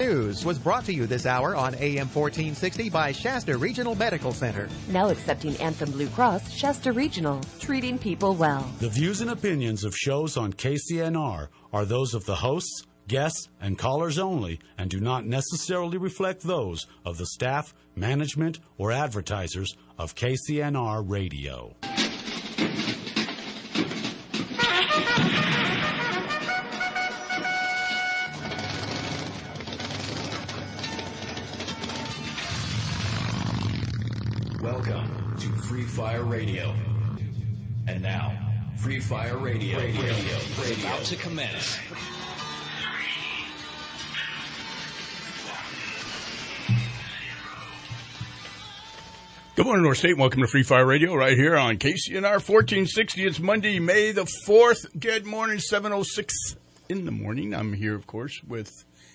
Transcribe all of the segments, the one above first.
News was brought to you this hour on AM 1460 by Shasta Regional Medical Center. Now accepting Anthem Blue Cross, Shasta Regional, treating people well. The views and opinions of shows on KCNR are those of the hosts, guests, and callers only and do not necessarily reflect those of the staff, management, or advertisers of KCNR Radio. Welcome to Free Fire Radio. And now, Free Fire Radio is about to commence. Good morning, North State. Welcome to Free Fire Radio right here on KCNR 1460. It's Monday, May the 4th. Good morning, 7:06 in the morning. I'm here, of course, with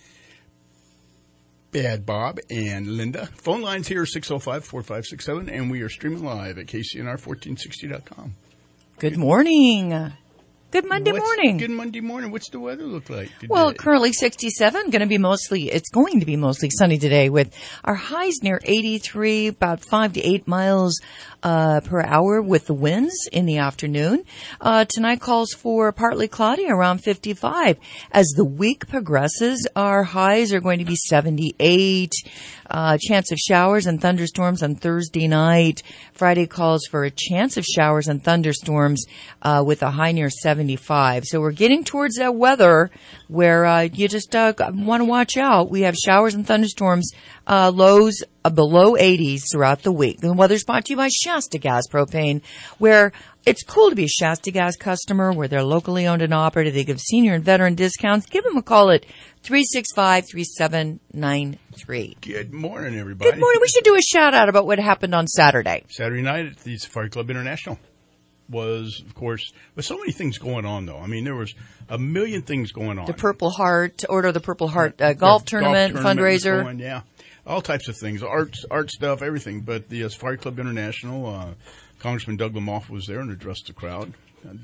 Bad Bob and Linda. Phone lines here are 605-4567, and we are streaming live at KCNR1460.com. Good morning. Good Monday morning. Good Monday morning. What's the weather look like today? Well, currently 67. It's going to be mostly sunny today with our highs near 83, about 5 to 8 miles per hour with the winds in the afternoon. Tonight calls for partly cloudy around 55. As the week progresses, our highs are going to be 78. Chance of showers and thunderstorms on Thursday night. Friday calls for a chance of showers and thunderstorms with a high near 75. So we're getting towards that weather where you just want to watch out. We have showers and thunderstorms, lows below 80s throughout the week. The weather's brought to you by Shasta Gas Propane, where it's cool to be a Shasta Gas customer, where they're locally owned and operated. They give senior and veteran discounts. Give them a call at 365-3793. Good morning, everybody. Good morning. We should do a shout-out about what happened on Saturday. Saturday night at the Safari Club International was, of course, with so many things going on, though. I mean, there was a million things going on. The Purple Heart golf tournament fundraiser. Going, yeah, all types of things, art stuff, everything. But the Safari Club International, Congressman Doug Lamothe was there and addressed the crowd.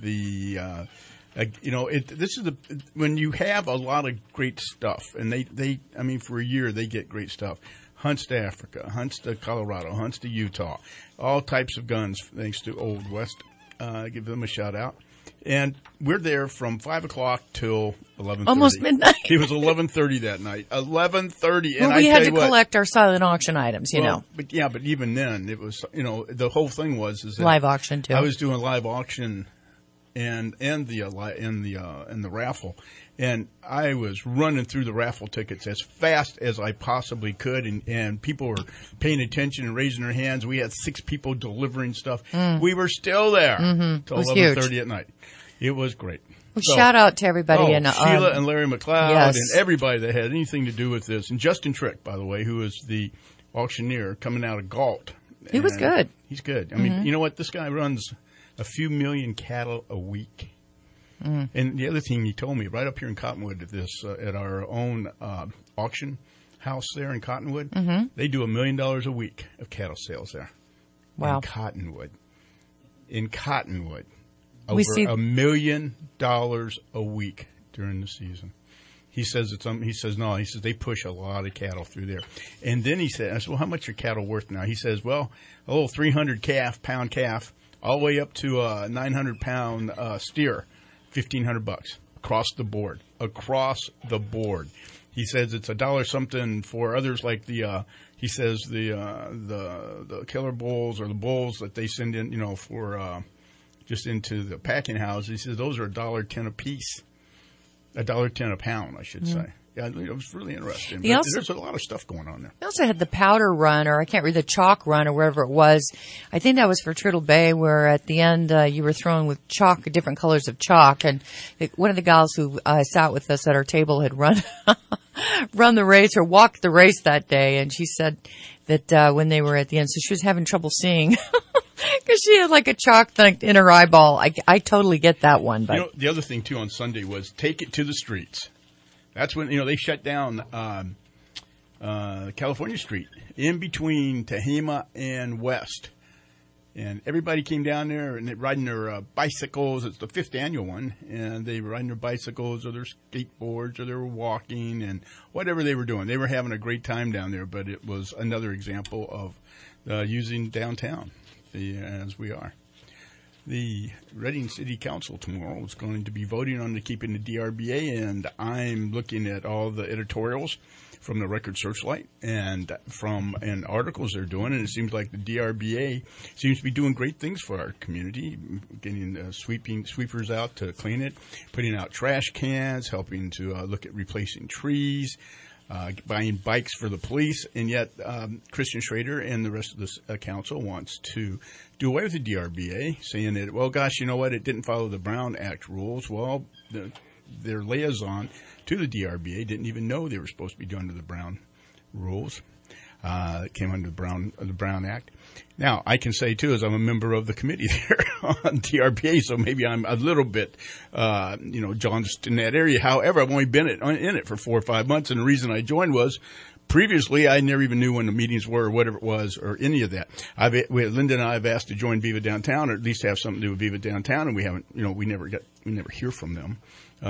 When you have a lot of great stuff, and for a year they get great stuff. Hunts to Africa, hunts to Colorado, hunts to Utah, all types of guns, thanks to Old West. Give them a shout out. And we're there from 5 o'clock till 11:30. Almost midnight. It was 11:30 that night. 11:30. Well, we had to collect our silent auction items, you know. But even then, it was, the whole thing was that live auction too. I was doing live auction and the raffle, and I was running through the raffle tickets as fast as I possibly could, and people were paying attention and raising their hands. We had 6 people delivering stuff. We were still there till 11:30 at night. It was great. Well, shout out to everybody. Sheila and Larry McLeod, yes, and everybody that had anything to do with this. And Justin Trick, by the way, who is the auctioneer coming out of Galt. He was good. He's good. I mean, you know what? This guy runs a few million cattle a week. And the other thing he told me, right up here in Cottonwood at our own auction house there in Cottonwood, they do $1 million a week of cattle sales there. Wow. In Cottonwood. Over $1 million a week during the season. He says they push a lot of cattle through there. And then I said, well, how much are cattle worth now? He says, well, a little 300 pound calf, all the way up to a 900 pound steer, $1,500 across the board. He says it's $1 something for others, like the killer bulls or the bulls that they send in, for just into the packing house. He says those are $1.10 a piece, $1.10 a pound, I should say. Yeah, it was really interesting. There's a lot of stuff going on there. We also had the powder run, or I can't read, the chalk run, or wherever it was. I think that was for Turtle Bay, where at the end you were throwing with chalk, different colors of chalk. And one of the gals who sat with us at our table had run the race or walked the race that day, and she said that when they were at the end, so she was having trouble seeing. Because she had like a chalk thing in her eyeball. I totally get that one. But the other thing, too, on Sunday was take it to the streets. That's when, they shut down California Street in between Tehama and West. And everybody came down there and they're riding their bicycles. It's the 5th annual one. And they were riding their bicycles or their skateboards or they were walking and whatever they were doing. They were having a great time down there, but it was another example of using downtown as we are. The Reading City Council tomorrow is going to be voting on keeping the DRBA, and I'm looking at all the editorials from the Record Searchlight and articles they're doing, and it seems like the DRBA seems to be doing great things for our community, getting sweepers out to clean it, putting out trash cans, helping to look at replacing trees, buying bikes for the police, and yet Christian Schrader and the rest of the council wants to do away with the DRBA, saying that, well, gosh, you know what, it didn't follow the Brown Act rules. Well, their liaison to the DRBA didn't even know they were supposed to be under the Brown rules. It came under the Brown Act. Now, I can say, too, as I'm a member of the committee there on DRBA, so maybe I'm a little bit, jaunced in that area. However, I've only been in it for 4 or 5 months, and the reason I joined was previously I never even knew when the meetings were or whatever it was or any of that. Linda and I have asked to join Viva Downtown or at least have something to do with Viva Downtown, and we haven't, we never hear from them.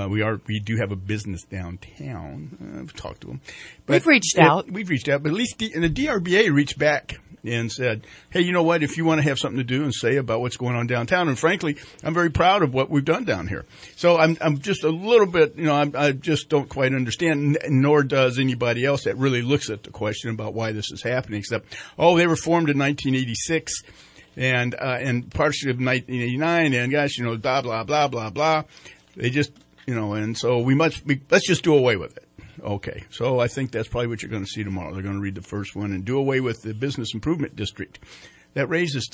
We do have a business downtown. I've talked to them. But we've reached out, but at least the DRBA reached back and said, hey, you know what, if you want to have something to do and say about what's going on downtown, and frankly, I'm very proud of what we've done down here. So I'm just a little bit, I just don't quite understand, nor does anybody else that really looks at the question about why this is happening, except, they were formed in 1986. And partially of 1989, and gosh, blah, blah, blah, blah, blah. They just, and so let's just do away with it. Okay, so I think that's probably what you're going to see tomorrow. They're going to read the first one and do away with the Business Improvement District. That raises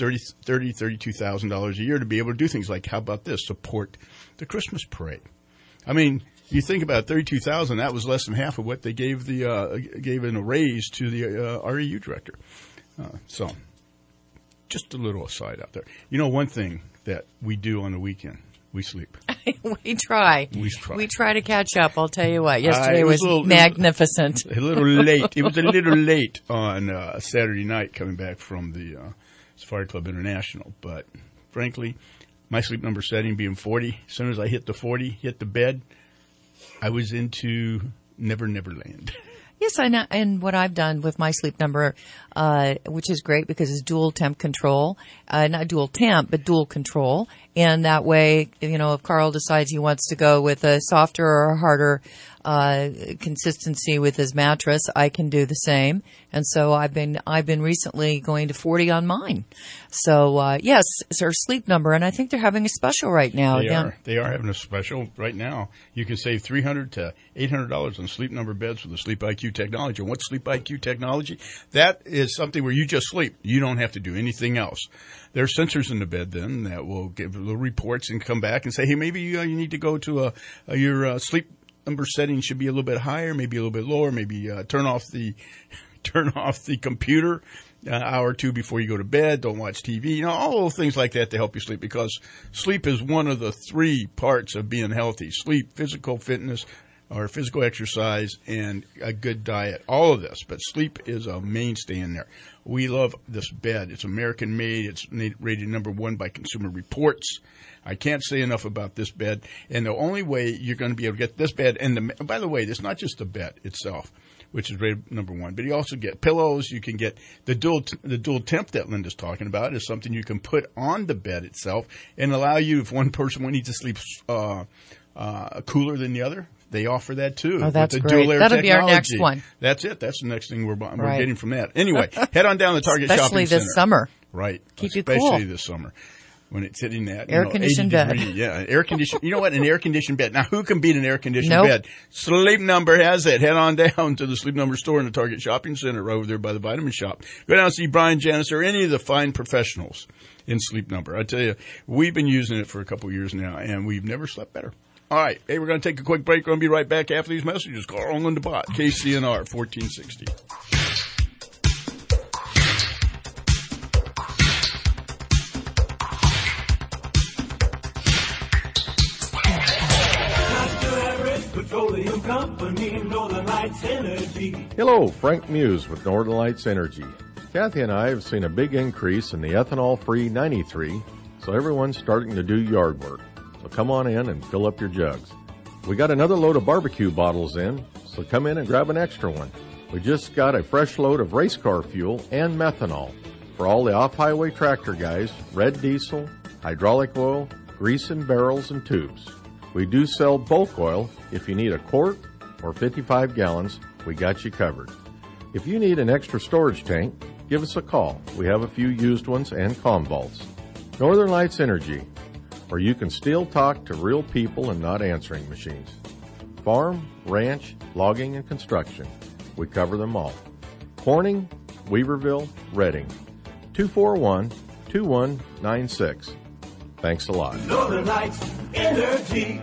$32,000 a year to be able to do things like, how about this, support the Christmas parade. I mean, you think about $32,000, that was less than half of what they gave in a raise to the REU director. So, just a little aside out there. One thing that we do on the weekend, we sleep. We try. We try to catch up. I'll tell you what. Yesterday was magnificent. A little late. It was a little late on Saturday night coming back from the Safari Club International. But frankly, my sleep number setting being 40, as soon as I hit the bed, I was into Never Land. Yes, I know. And what I've done with my sleep number, which is great because it's dual temp control, not dual temp, but dual control. And that way, if Carl decides he wants to go with a softer or a harder consistency with his mattress, I can do the same. And so I've been recently going to 40 on mine. So yes, it's our sleep number, and I think they're having a special right now. They are having a special right now. You can save $300 to $800 on sleep number beds with the Sleep IQ technology. And what's Sleep IQ technology? That is something where you just sleep. You don't have to do anything else. There are sensors in the bed then that will give little reports and come back and say, hey, maybe you need to go to your sleep number setting should be a little bit higher, maybe a little bit lower, maybe turn off the computer an hour or two before you go to bed. Don't watch TV. All those things like that to help you sleep, because sleep is one of the 3 parts of being healthy. Sleep, physical fitness, or physical exercise, and a good diet. All of this, but sleep is a mainstay in there. We love this bed. It's American made. It's rated number 1 by Consumer Reports. I can't say enough about this bed. And the only way you're going to be able to get this bed, and by the way, it's not just the bed itself, which is rated number 1, but you also get pillows. You can get the dual temp that Linda's talking about is something you can put on the bed itself and allow you, if one person needs to sleep cooler than the other, they offer that too. Oh, that's great. That'll be our next one. That's it. That's the next thing we're getting from that. Anyway, head on down to Target Shopping Center. Especially this summer. Right. Keep you cool. Especially this summer. When it's hitting that air-conditioned bed. Yeah, air-conditioned. You know what? An air-conditioned bed. Now, who can beat an air-conditioned bed? Sleep Number has it. Head on down to the Sleep Number store in the Target Shopping Center right over there by the Vitamin Shop. Go down and see Brian, Janice, or any of the fine professionals in Sleep Number. I tell you, we've been using it for a couple of years now, and we've never slept better. All right. Hey, we're going to take a quick break. We're going to be right back after these messages. Carl and Linda Bott, KCNR 1460. Petroleum Company, Northern Lights Energy. Hello, Frank Muse with Northern Lights Energy. Kathy and I have seen a big increase in the ethanol-free 93, so everyone's starting to do yard work. So come on in and fill up your jugs. We got another load of barbecue bottles in, so come in and grab an extra one. We just got a fresh load of race car fuel and methanol for all the off-highway tractor guys, red diesel, hydraulic oil, grease in barrels and tubes. We do sell bulk oil. If you need a quart or 55 gallons, we got you covered. If you need an extra storage tank, give us a call. We have a few used ones and comm vaults. Northern Lights Energy, or you can still talk to real people and not answering machines. Farm, ranch, logging, and construction. We cover them all. Corning, Weaverville, Redding. 241-2196. Thanks a lot. Northern Lights Energy.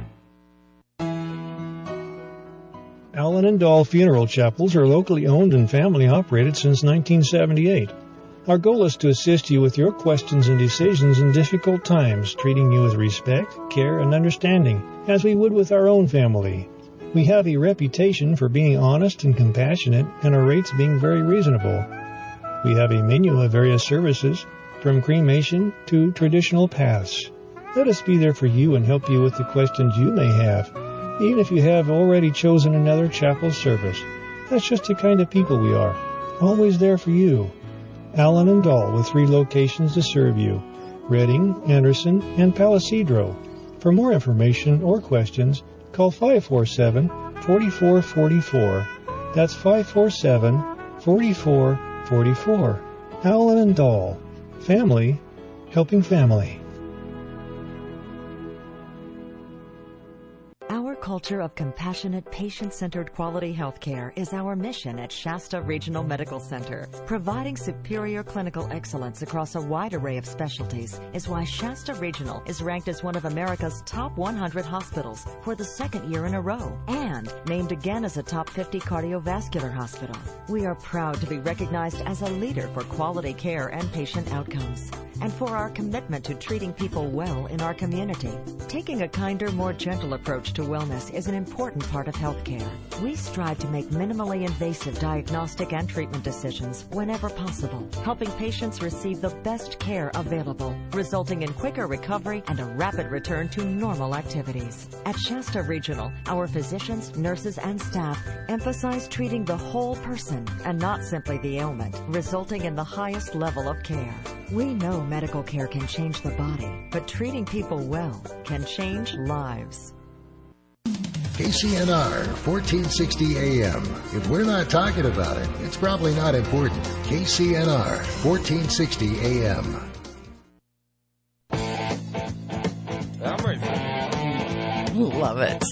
Allen and Dahl Funeral Chapels are locally owned and family operated since 1978. Our goal is to assist you with your questions and decisions in difficult times, treating you with respect, care, and understanding, as we would with our own family. We have a reputation for being honest and compassionate, and our rates being very reasonable. We have a menu of various services, from cremation to traditional paths. Let us be there for you and help you with the questions you may have, even if you have already chosen another chapel service. That's just the kind of people we are, always there for you. Allen and Dahl, with 3 locations to serve you, Redding, Anderson, and Palisadro. For more information or questions, call 547-4444. That's 547-4444. Allen and Dahl. Family helping family. Our culture of compassionate, patient-centered quality healthcare is our mission at Shasta Regional Medical Center. Providing superior clinical excellence across a wide array of specialties is why Shasta Regional is ranked as one of America's top 100 hospitals for the 2nd year in a row and named again as a top 50 cardiovascular hospital. We are proud to be recognized as a leader for quality care and patient outcomes, and for our commitment to treating people well in our community. Taking a kinder, more gentle approach to wellness is an important part of healthcare. We strive to make minimally invasive diagnostic and treatment decisions whenever possible, helping patients receive the best care available, resulting in quicker recovery and a rapid return to normal activities. At Shasta Regional, our physicians, nurses, and staff emphasize treating the whole person and not simply the ailment, resulting in the highest level of care. We know medical care can change the body, but treating people well can change lives. KCNR 1460 AM. If we're not talking about it, it's probably not important. KCNR 1460 AM. Love it.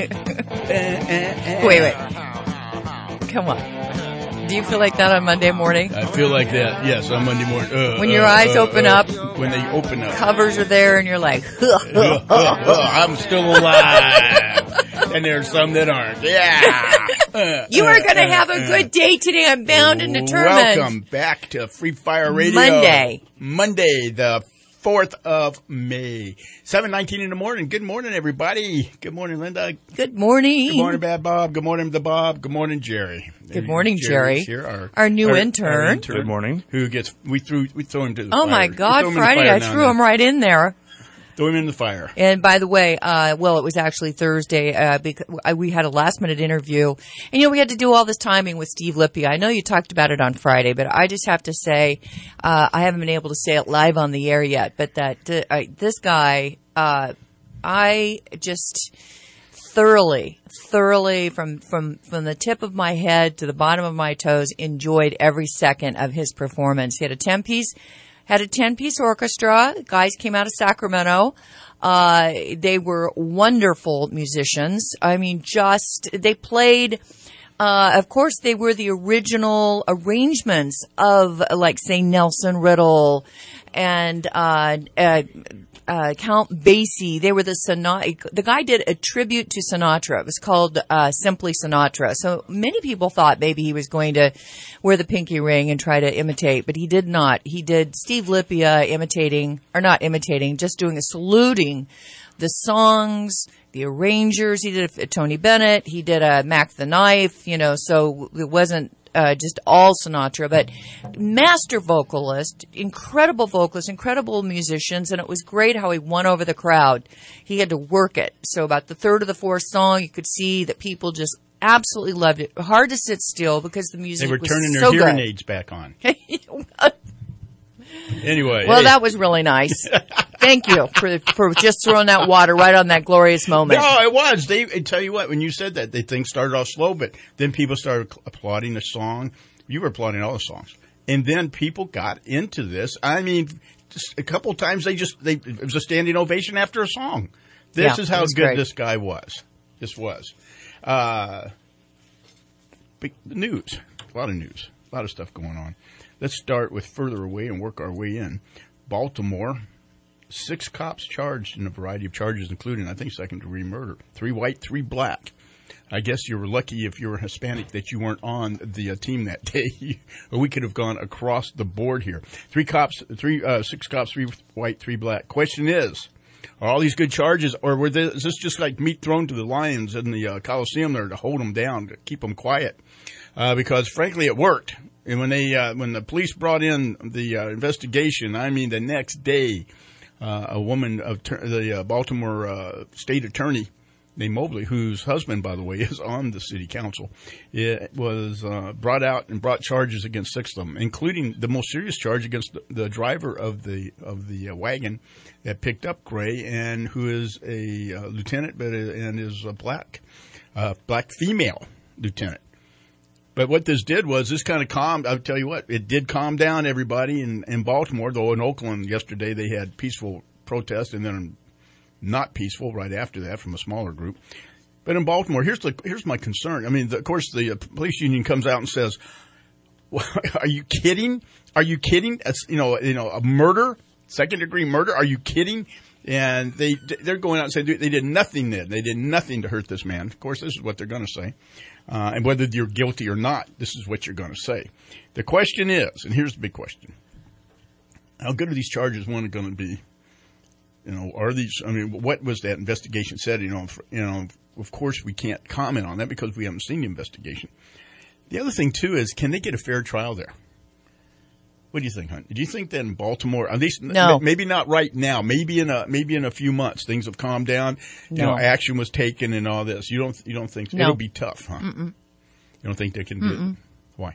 Wait. Come on. Do you feel like that on Monday morning? I feel like that, yes, on Monday morning. When your eyes open up. When they open up. Covers are there and you're like, I'm still alive. And there's some that aren't. Yeah. You are going to have a good day today. I'm bound and determined. Welcome back to Free Fire Radio. Monday, the 4th of May. 7:19 in the morning. Good morning, everybody. Good morning, Linda. Good morning. Good morning, Bad Bob. Good morning, the Bob. Good morning, Jerry. Good morning, Jerry. Here, our new intern. Good morning. Who gets, we throw him to the fire. Oh my God, Friday, I threw him right in there. Throw him in the fire. And by the way, it was actually Thursday, because we had a last minute interview. And we had to do all this timing with Steve Lippia. I know you talked about it on Friday, but I just have to say, I haven't been able to say it live on the air yet, but that, this guy, I just thoroughly from the tip of my head to the bottom of my toes enjoyed every second of his performance. He had a 10-piece orchestra. Guys came out of Sacramento. They were wonderful musicians. I mean, they played, of course, they were the original arrangements of, like, say, Nelson Riddle and, Count Basie. They were the guy did a tribute to Sinatra. It was called, Simply Sinatra. So many people thought maybe he was going to wear the pinky ring and try to imitate, but he did not. He did Steve Lippia just saluting the songs, the arrangers. He did Tony Bennett. He did Mac the Knife, so it wasn't just all Sinatra, but master vocalist, incredible musicians, and it was great how he won over the crowd. He had to work it. So about the third of the fourth song, you could see that people just absolutely loved it. Hard to sit still because the music was so good. They were turning their hearing aids back on. Anyway. Well, that was really nice. Thank you for just throwing that water right on that glorious moment. No, it was. I tell you what, when you said that, things started off slow, but then people started applauding the song. You were applauding all the songs. And then people got into this. I mean, just a couple of times it was a standing ovation after a song. This is how good this guy was. This was. Big news. A lot of news. A lot of stuff going on. Let's start with further away and work our way in. Baltimore, 6 cops charged in a variety of charges, including, I think, second-degree murder. 3 white, 3 black. I guess you were lucky if you were Hispanic that you weren't on the team that day, or we could have gone across the board here. 6 cops, 3 white, 3 black. Question is, are all these good charges, or is this just like meat thrown to the lions in the Coliseum there to hold them down, to keep them quiet? Because, frankly, it worked. And when the police brought in the investigation, I mean, the next day, a woman of the Baltimore state attorney named Mobley, whose husband, by the way, is on the city council, it was brought out and brought charges against 6 of them, including the most serious charge against the driver of the wagon that picked up Gray, and who is a lieutenant, and is a black female lieutenant. But what this did was this kind of calmed, I'll tell you what, it did calm down everybody in Baltimore, though in Oakland yesterday they had peaceful protest and then not peaceful right after that from a smaller group. But in Baltimore, here's my concern. I mean, of course, the police union comes out and says, well, are you kidding? Are you kidding? It's, a murder, second-degree murder. Are you kidding? And they're going out and saying they did nothing then. They did nothing to hurt this man. Of course, this is what they're going to say. And whether you're guilty or not, this is what you're going to say. The question is, and here's the big question, how good are these charges going to be? What was that investigation said? Of course we can't comment on that because we haven't seen the investigation. The other thing, too, is can they get a fair trial there? What do you think, Hunt? Do you think that in Baltimore, at least maybe not right now, maybe in a few months, things have calmed down, action was taken and all this. You don't think so? It'll be tough, huh? Mm-mm. You don't think they can do it?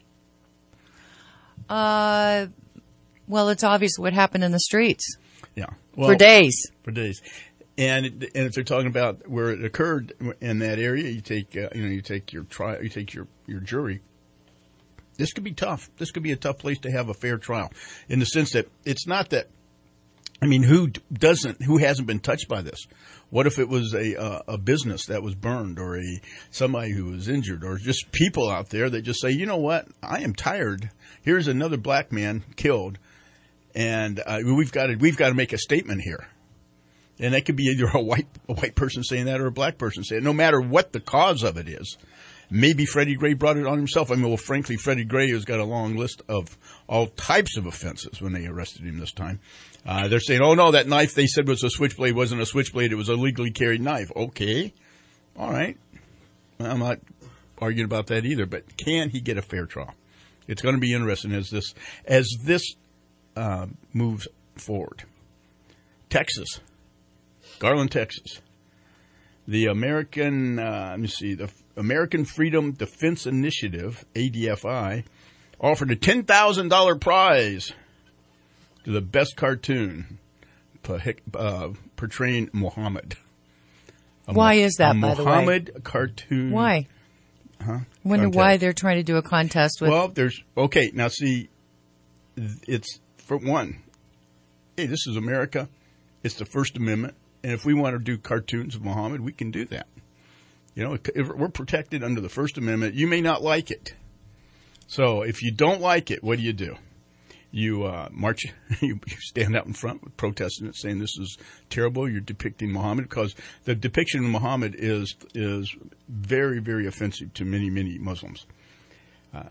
Why? Well, it's obvious what happened in the streets. Yeah. Well, for days. And if they're talking about where it occurred in that area, you take your trial, you take your jury. This could be tough. This could be a tough place to have a fair trial, in the sense that it's not that. I mean, who hasn't been touched by this? What if it was a business that was burned, or somebody who was injured, or just people out there that just say, you know what, I am tired. Here's another black man killed, and we've got to make a statement here. And that could be either a white person saying that or a black person saying it, no matter what the cause of it is. Maybe Freddie Gray brought it on himself. I mean, well, frankly, Freddie Gray has got a long list of all types of offenses when they arrested him this time. They're saying, oh, no, that knife they said was a switchblade wasn't a switchblade. It was a legally carried knife. Okay. All right. I'm not arguing about that either, but can he get a fair trial? It's going to be interesting as this moves forward. Texas. Garland, Texas. The the American Freedom Defense Initiative, ADFI, offered a $10,000 prize to the best cartoon portraying Muhammad. Why is that, by the way? Muhammad cartoon. Why? Huh? Wonder why they're trying to do a contest with... Well, now see, it's, for one, hey, this is America. It's the First Amendment. And if we want to do cartoons of Muhammad, we can do that. We're protected under the First Amendment. You may not like it. So if you don't like it, what do? You march, you stand out in front protesting it, saying this is terrible. You're depicting Muhammad, because the depiction of Muhammad is very, very offensive to many, many Muslims.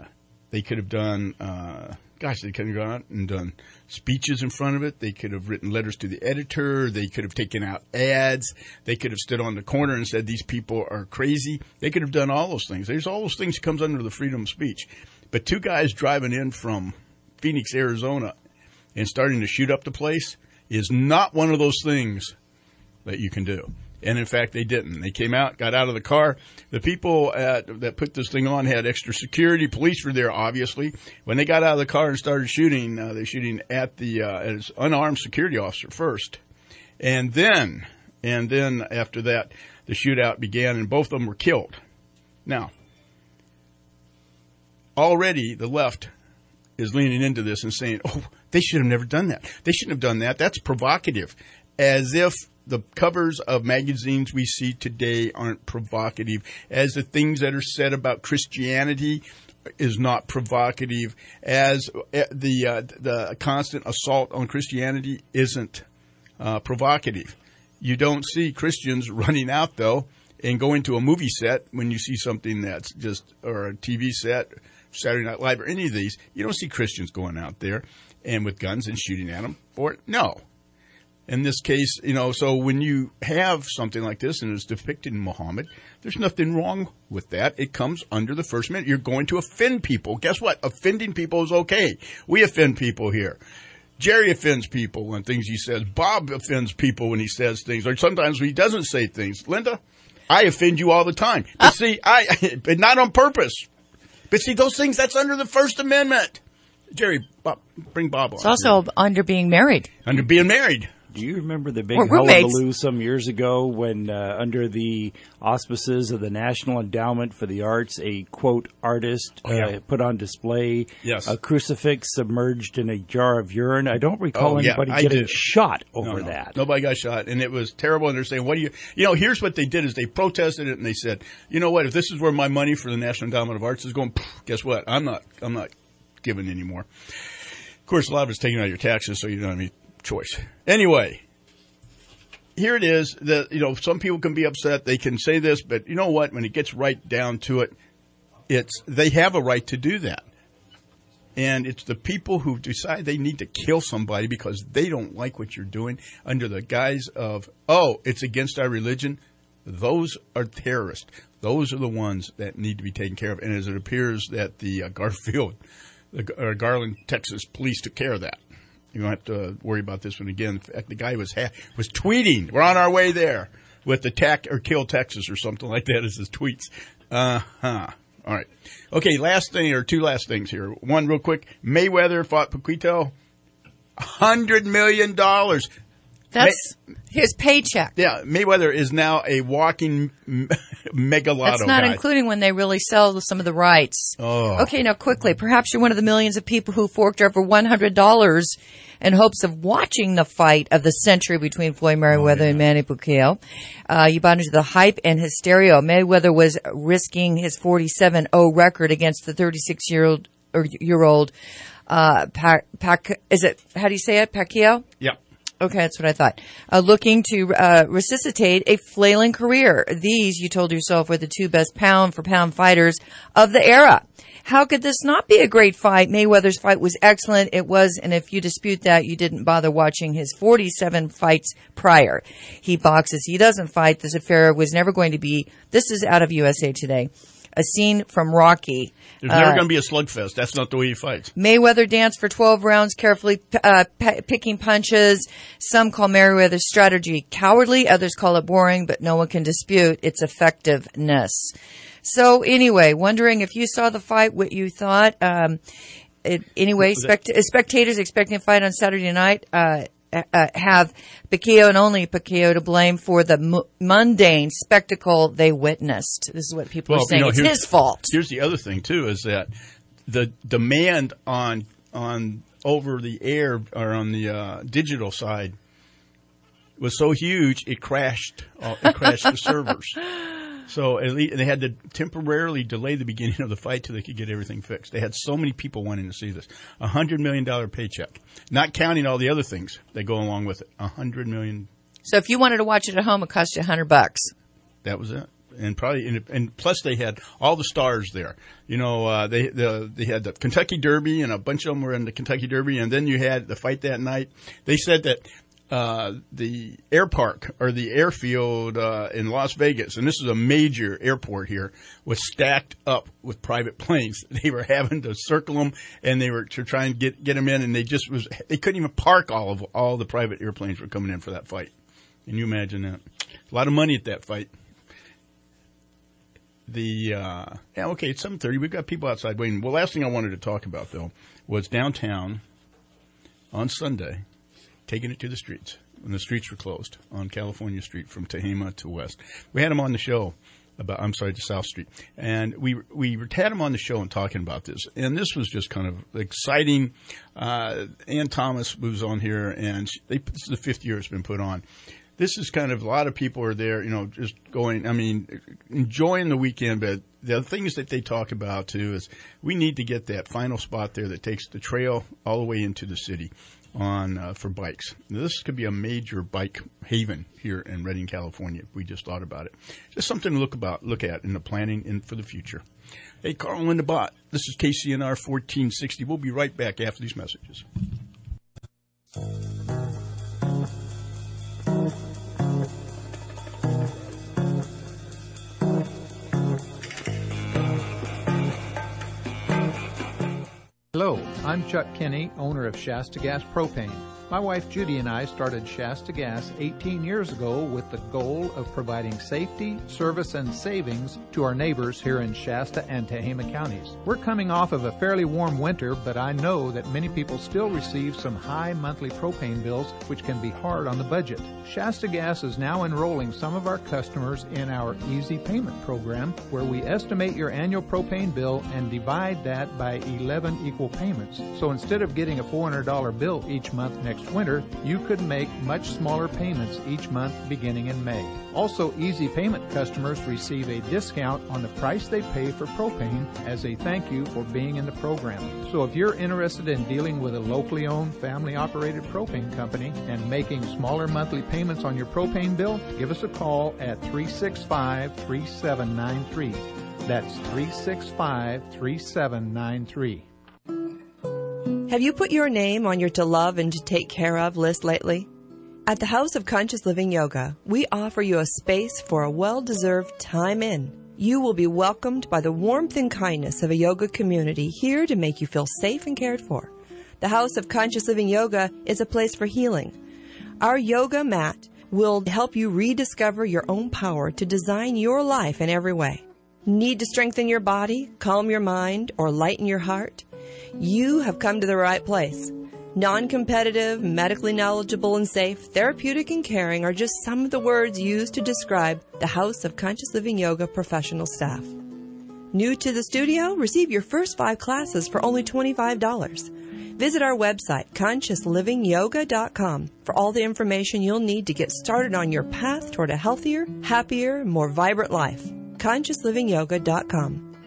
They could have done, they could have gone out and done speeches in front of it. They could have written letters to the editor. They could have taken out ads. They could have stood on the corner and said, these people are crazy. They could have done all those things. There's all those things that comes under the freedom of speech. But two guys driving in from Phoenix, Arizona, and starting to shoot up the place is not one of those things that you can do. And, in fact, they didn't. They came out, got out of the car. The people that put this thing on had extra security. Police were there, obviously. When they got out of the car and started shooting, they're shooting at the as unarmed security officer first. And then after that, the shootout began, and both of them were killed. Now, already the left is leaning into this and saying, oh, they should have never done that. They shouldn't have done that. That's provocative. As if the covers of magazines we see today aren't provocative, as the things that are said about Christianity is not provocative, as the constant assault on Christianity isn't provocative. You don't see Christians running out, though, and going to a movie set when you see something that's just, or a TV set, Saturday Night Live, or any of these. You don't see Christians going out there and with guns and shooting at them for it. No. In this case, so when you have something like this and it's depicted in Muhammad, there's nothing wrong with that. It comes under the First Amendment. You're going to offend people. Guess what? Offending people is okay. We offend people here. Jerry offends people when things he says. Bob offends people when he says things, or sometimes when he doesn't say things. Linda, I offend you all the time. But see, but not on purpose. But see, those things, that's under the First Amendment. Jerry, Bob, bring Bob on. It's also under being married. Under being married. Do you remember the big hullabaloo some years ago when, under the auspices of the National Endowment for the Arts, a, quote, artist put on display a crucifix submerged in a jar of urine? I don't recall anybody getting shot over that. Nobody got shot, and it was terrible. And they're saying, what do you here's what they did is they protested it, and they said, you know what, if this is where my money for the National Endowment of Arts is going, guess what, I'm not giving anymore. Of course, a lot of it's taken out of your taxes, so you don't have any choice. Anyway, here it is that, some people can be upset. They can say this, but you know what? When it gets right down to it, they have a right to do that. And it's the people who decide they need to kill somebody because they don't like what you're doing under the guise of, it's against our religion. Those are terrorists. Those are the ones that need to be taken care of. And as it appears that the Garland, Texas police took care of that. You don't have to worry about this one again. In fact, the guy was tweeting, we're on our way there, with attack or kill Texas or something like that as his tweets. All right. Okay, two last things here. One real quick. Mayweather fought Pacquiao. $100 million. That's his paycheck. Yeah, Mayweather is now a walking mega lotto That's not guy. Including when they really sell some of the rights. Oh. Okay, now quickly. Perhaps you're one of the millions of people who forked over $100 in hopes of watching the fight of the century between Floyd Mayweather and Manny Pacquiao. You bought into the hype and hysteria. Mayweather was risking his 47-0 record against the 36-year-old how do you say it? Pacquiao? Yeah. Okay, that's what I thought. Looking to resuscitate a flailing career. These, you told yourself, were the two best pound-for-pound fighters of the era. How could this not be a great fight? Mayweather's fight was excellent. It was, and if you dispute that, you didn't bother watching his 47 fights prior. He boxes. He doesn't fight. This affair was never going to be, this is out of USA Today, a scene from Rocky. There's never going to be a slugfest. That's not the way he fights. Mayweather danced for 12 rounds, carefully picking punches. Some call Mayweather's strategy cowardly. Others call it boring, but no one can dispute its effectiveness. So anyway, wondering if you saw the fight, what you thought. Spectators expecting a fight on Saturday night have Pacquiao and only Pacquiao to blame for the mundane spectacle they witnessed. This is what people are saying. It's his fault. Here's the other thing, too, is that the demand on over the air or on the digital side was so huge it crashed the servers. So at least they had to temporarily delay the beginning of the fight till they could get everything fixed. They had so many people wanting to see this. $100 million paycheck, not counting all the other things that go along with it. $100 million. So if you wanted to watch it at home, it cost you $100. That was it. and plus they had all the stars there. You know, they had the Kentucky Derby, and a bunch of them were in the Kentucky Derby, and then you had the fight that night. They said that the air park or the airfield in Las Vegas, and this is a major airport here, was stacked up with private planes. They were having to circle them, and they were to try and get them in, and they couldn't even park all the private airplanes were coming in for that fight. Can you imagine that? A lot of money at that fight. It's 7:30. We've got people outside waiting. Well, last thing I wanted to talk about though was downtown on Sunday. Taking it to the streets when the streets were closed on California Street from Tehama to West. We had him on the show to South Street. And we had him on the show and talking about this. And this was just kind of exciting. Ann Thomas was on here, and this is the 5th year it's been put on. This is kind of, a lot of people are there, just enjoying the weekend. But the things that they talk about, too, is we need to get that final spot there that takes the trail all the way into the city for bikes. Now, this could be a major bike haven here in Redding, California, if we just thought about it. Just something to look at in the planning for the future. Hey, Carl and Linda Bott, this is KCNR 1460. We'll be right back after these messages. Hello, I'm Chuck Kinney, owner of Shasta Gas Propane. My wife Judy and I started Shasta Gas 18 years ago with the goal of providing safety, service, and savings to our neighbors here in Shasta and Tehama counties. We're coming off of a fairly warm winter, but I know that many people still receive some high monthly propane bills, which can be hard on the budget. Shasta Gas is now enrolling some of our customers in our Easy Payment program, where we estimate your annual propane bill and divide that by 11 equal payments. So instead of getting a $400 bill each month next winter, you could make much smaller payments each month beginning in May. Also, Easy Payment customers receive a discount on the price they pay for propane as a thank you for being in the program. So if you're interested in dealing with a locally owned, family-operated propane company and making smaller monthly payments on your propane bill, give us a call at 365-3793. That's 365-3793. Have you put your name on your to love and to take care of list lately? At the House of Conscious Living Yoga, we offer you a space for a well-deserved time in. You will be welcomed by the warmth and kindness of a yoga community here to make you feel safe and cared for. The House of Conscious Living Yoga is a place for healing. Our yoga mat will help you rediscover your own power to design your life in every way. Need to strengthen your body, calm your mind, or lighten your heart? You have come to the right place. Non-competitive, medically knowledgeable and safe, therapeutic and caring are just some of the words used to describe the House of Conscious Living Yoga professional staff. New to the studio? Receive your first 5 classes for only $25. Visit our website, consciousLivingYoga.com, for all the information you'll need to get started on your path toward a healthier, happier, more vibrant life. consciousLivingYoga.com,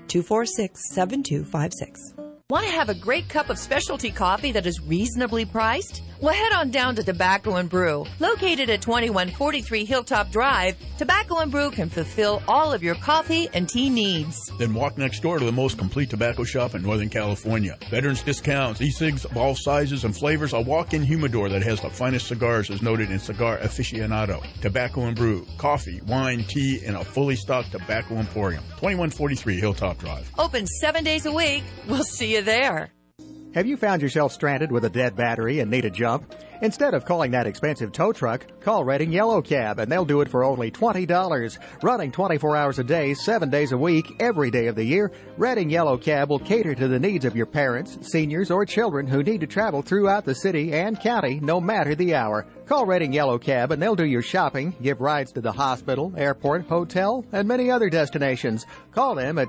246-7256. Want to have a great cup of specialty coffee that is reasonably priced? Well, head on down to Tobacco and Brew. Located at 2143 Hilltop Drive, Tobacco and Brew can fulfill all of your coffee and tea needs. Then walk next door to the most complete tobacco shop in Northern California. Veterans discounts, e-cigs of all sizes and flavors, a walk-in humidor that has the finest cigars as noted in Cigar Aficionado. Tobacco and Brew, coffee, wine, tea, and a fully stocked tobacco emporium. 2143 Hilltop Drive. Open 7 days a week. We'll see you there. Have you found yourself stranded with a dead battery and need a jump? Instead of calling that expensive tow truck, call Redding Yellow Cab, and they'll do it for only $20. Running 24 hours a day, 7 days a week, every day of the year, Redding Yellow Cab will cater to the needs of your parents, seniors, or children who need to travel throughout the city and county, no matter the hour. Call Redding Yellow Cab, and they'll do your shopping, give rides to the hospital, airport, hotel, and many other destinations. Call them at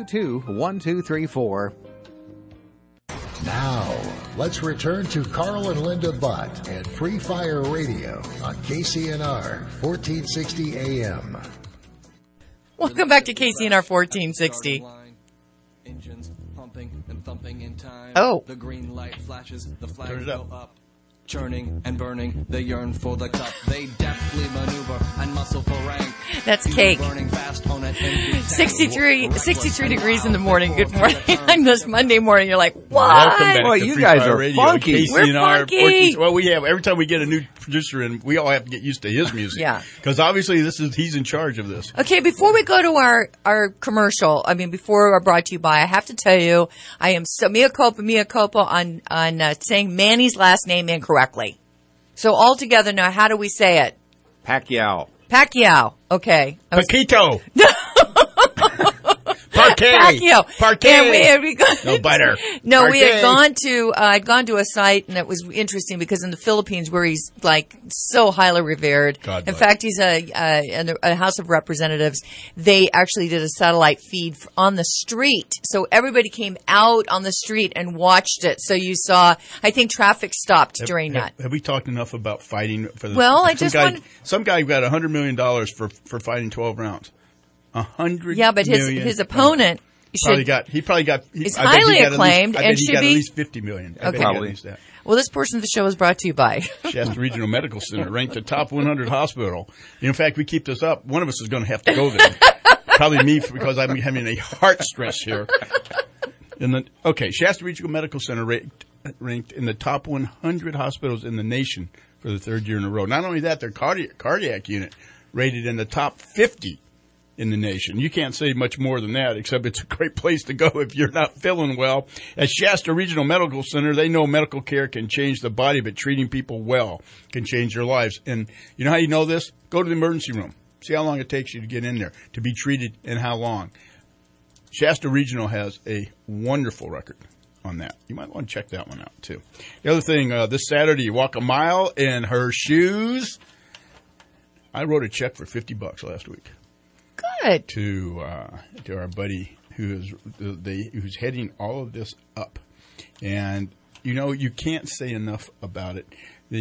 222-1234. Now, let's return to Carl and Linda Bott at Free Fire Radio on KCNR 1460 AM. Welcome back to KCNR 1460. Engines pumping and thumping in time. Oh. The green light flashes, the flags go up. churning and burning. They yearn for the cup. They deftly maneuver and muscle for rank. That's cake. 63 degrees in the morning. Good morning. On this Monday morning, you're like, what? Welcome back Well, to you Free guys Fire are Radio. funky. We're funky. Well, we have every time we get a new producer in, we all have to get used to his music. Yeah. Because obviously he's in charge of this. Okay, before we go to our commercial, before we're brought to you by, I have to tell you, I am so mea culpa on saying Manny's last name incorrectly. So all together now, how do we say it? Pacquiao. Okay. Paquito. Parquet. Pacquiao. Parquet. And we no butter. No, Parquet. we had gone to, I'd gone to a site, and it was interesting because in the Philippines, where he's like so highly revered. In fact, he's a House of Representatives. They actually did a satellite feed on the street. So everybody came out on the street and watched it. So you saw, I think traffic stopped during that. Have we talked enough about fighting for the, well, some guy got $100 million for fighting 12 rounds. 100 Yeah, but his opponent is highly acclaimed and should be at least $50 million. Okay. Probably. Well, this portion of the show is brought to you by Shasta Regional Medical Center, ranked the top 100 hospital. In fact, we keep this up. One of us is going to have to go there. Probably me, because I'm having a heart stress here. Shasta Regional Medical Center ranked in the top 100 hospitals in the nation for the third year in a row. Not only that, their cardiac unit rated in the top 50 in the nation. You can't say much more than that, except it's a great place to go if you're not feeling well. At Shasta Regional Medical Center, they know medical care can change the body, but treating people well can change their lives. And you know how you know this? Go to the emergency room. See how long it takes you to get in there, to be treated, and how long. Shasta Regional has a wonderful record on that. You might want to check that one out, too. The other thing, this Saturday, you walk a mile in her shoes. I wrote a check for $50 last week. Good. To our buddy who's heading all of this up. And, you can't say enough about it.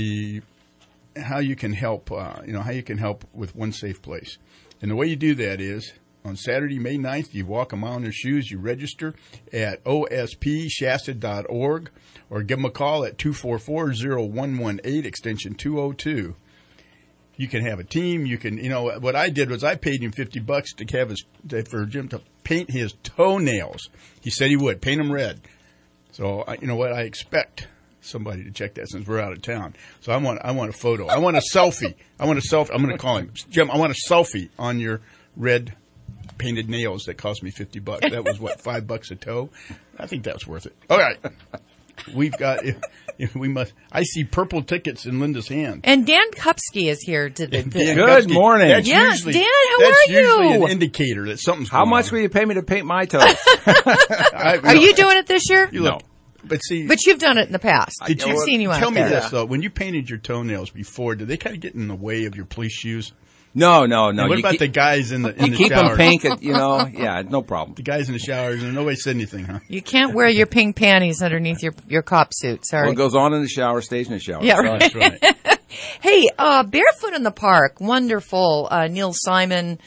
How you can help, how you can help with One Safe Place. And the way you do that is, on Saturday, May 9th, you walk a mile in their shoes, you register at ospshasta.org, or give them a call at 244-0118, extension 202. You can have a team. You can, what I did was I paid him $50 to have for Jim to paint his toenails. He said he would paint them red. So I expect somebody to check that since we're out of town. So I want a photo. I want a selfie. I'm going to call him Jim. I want a selfie on your red painted nails that cost me $50. That was what, $5 a toe. I think that's worth it. All right. We've got. We must. I see purple tickets in Linda's hand. And Dan Kupsky is here today. Good morning. Dan, how are you? That's usually an indicator that something's going on. How much will you pay me to paint my toes? Are you doing it this year? No. But you've done it in the past. I've seen you out there. Tell me this though: when you painted your toenails before, did they kind of get in the way of your police shoes? No. And what about the guys in the you keep showers? Them pink, yeah, no problem. The guys in the showers, and nobody said anything, huh? You can't wear your pink panties underneath your cop suit. Sorry. Well, it goes on in the shower, stays in the shower. Yeah, right. That's right. Hey, Barefoot in the Park, wonderful Neil Simon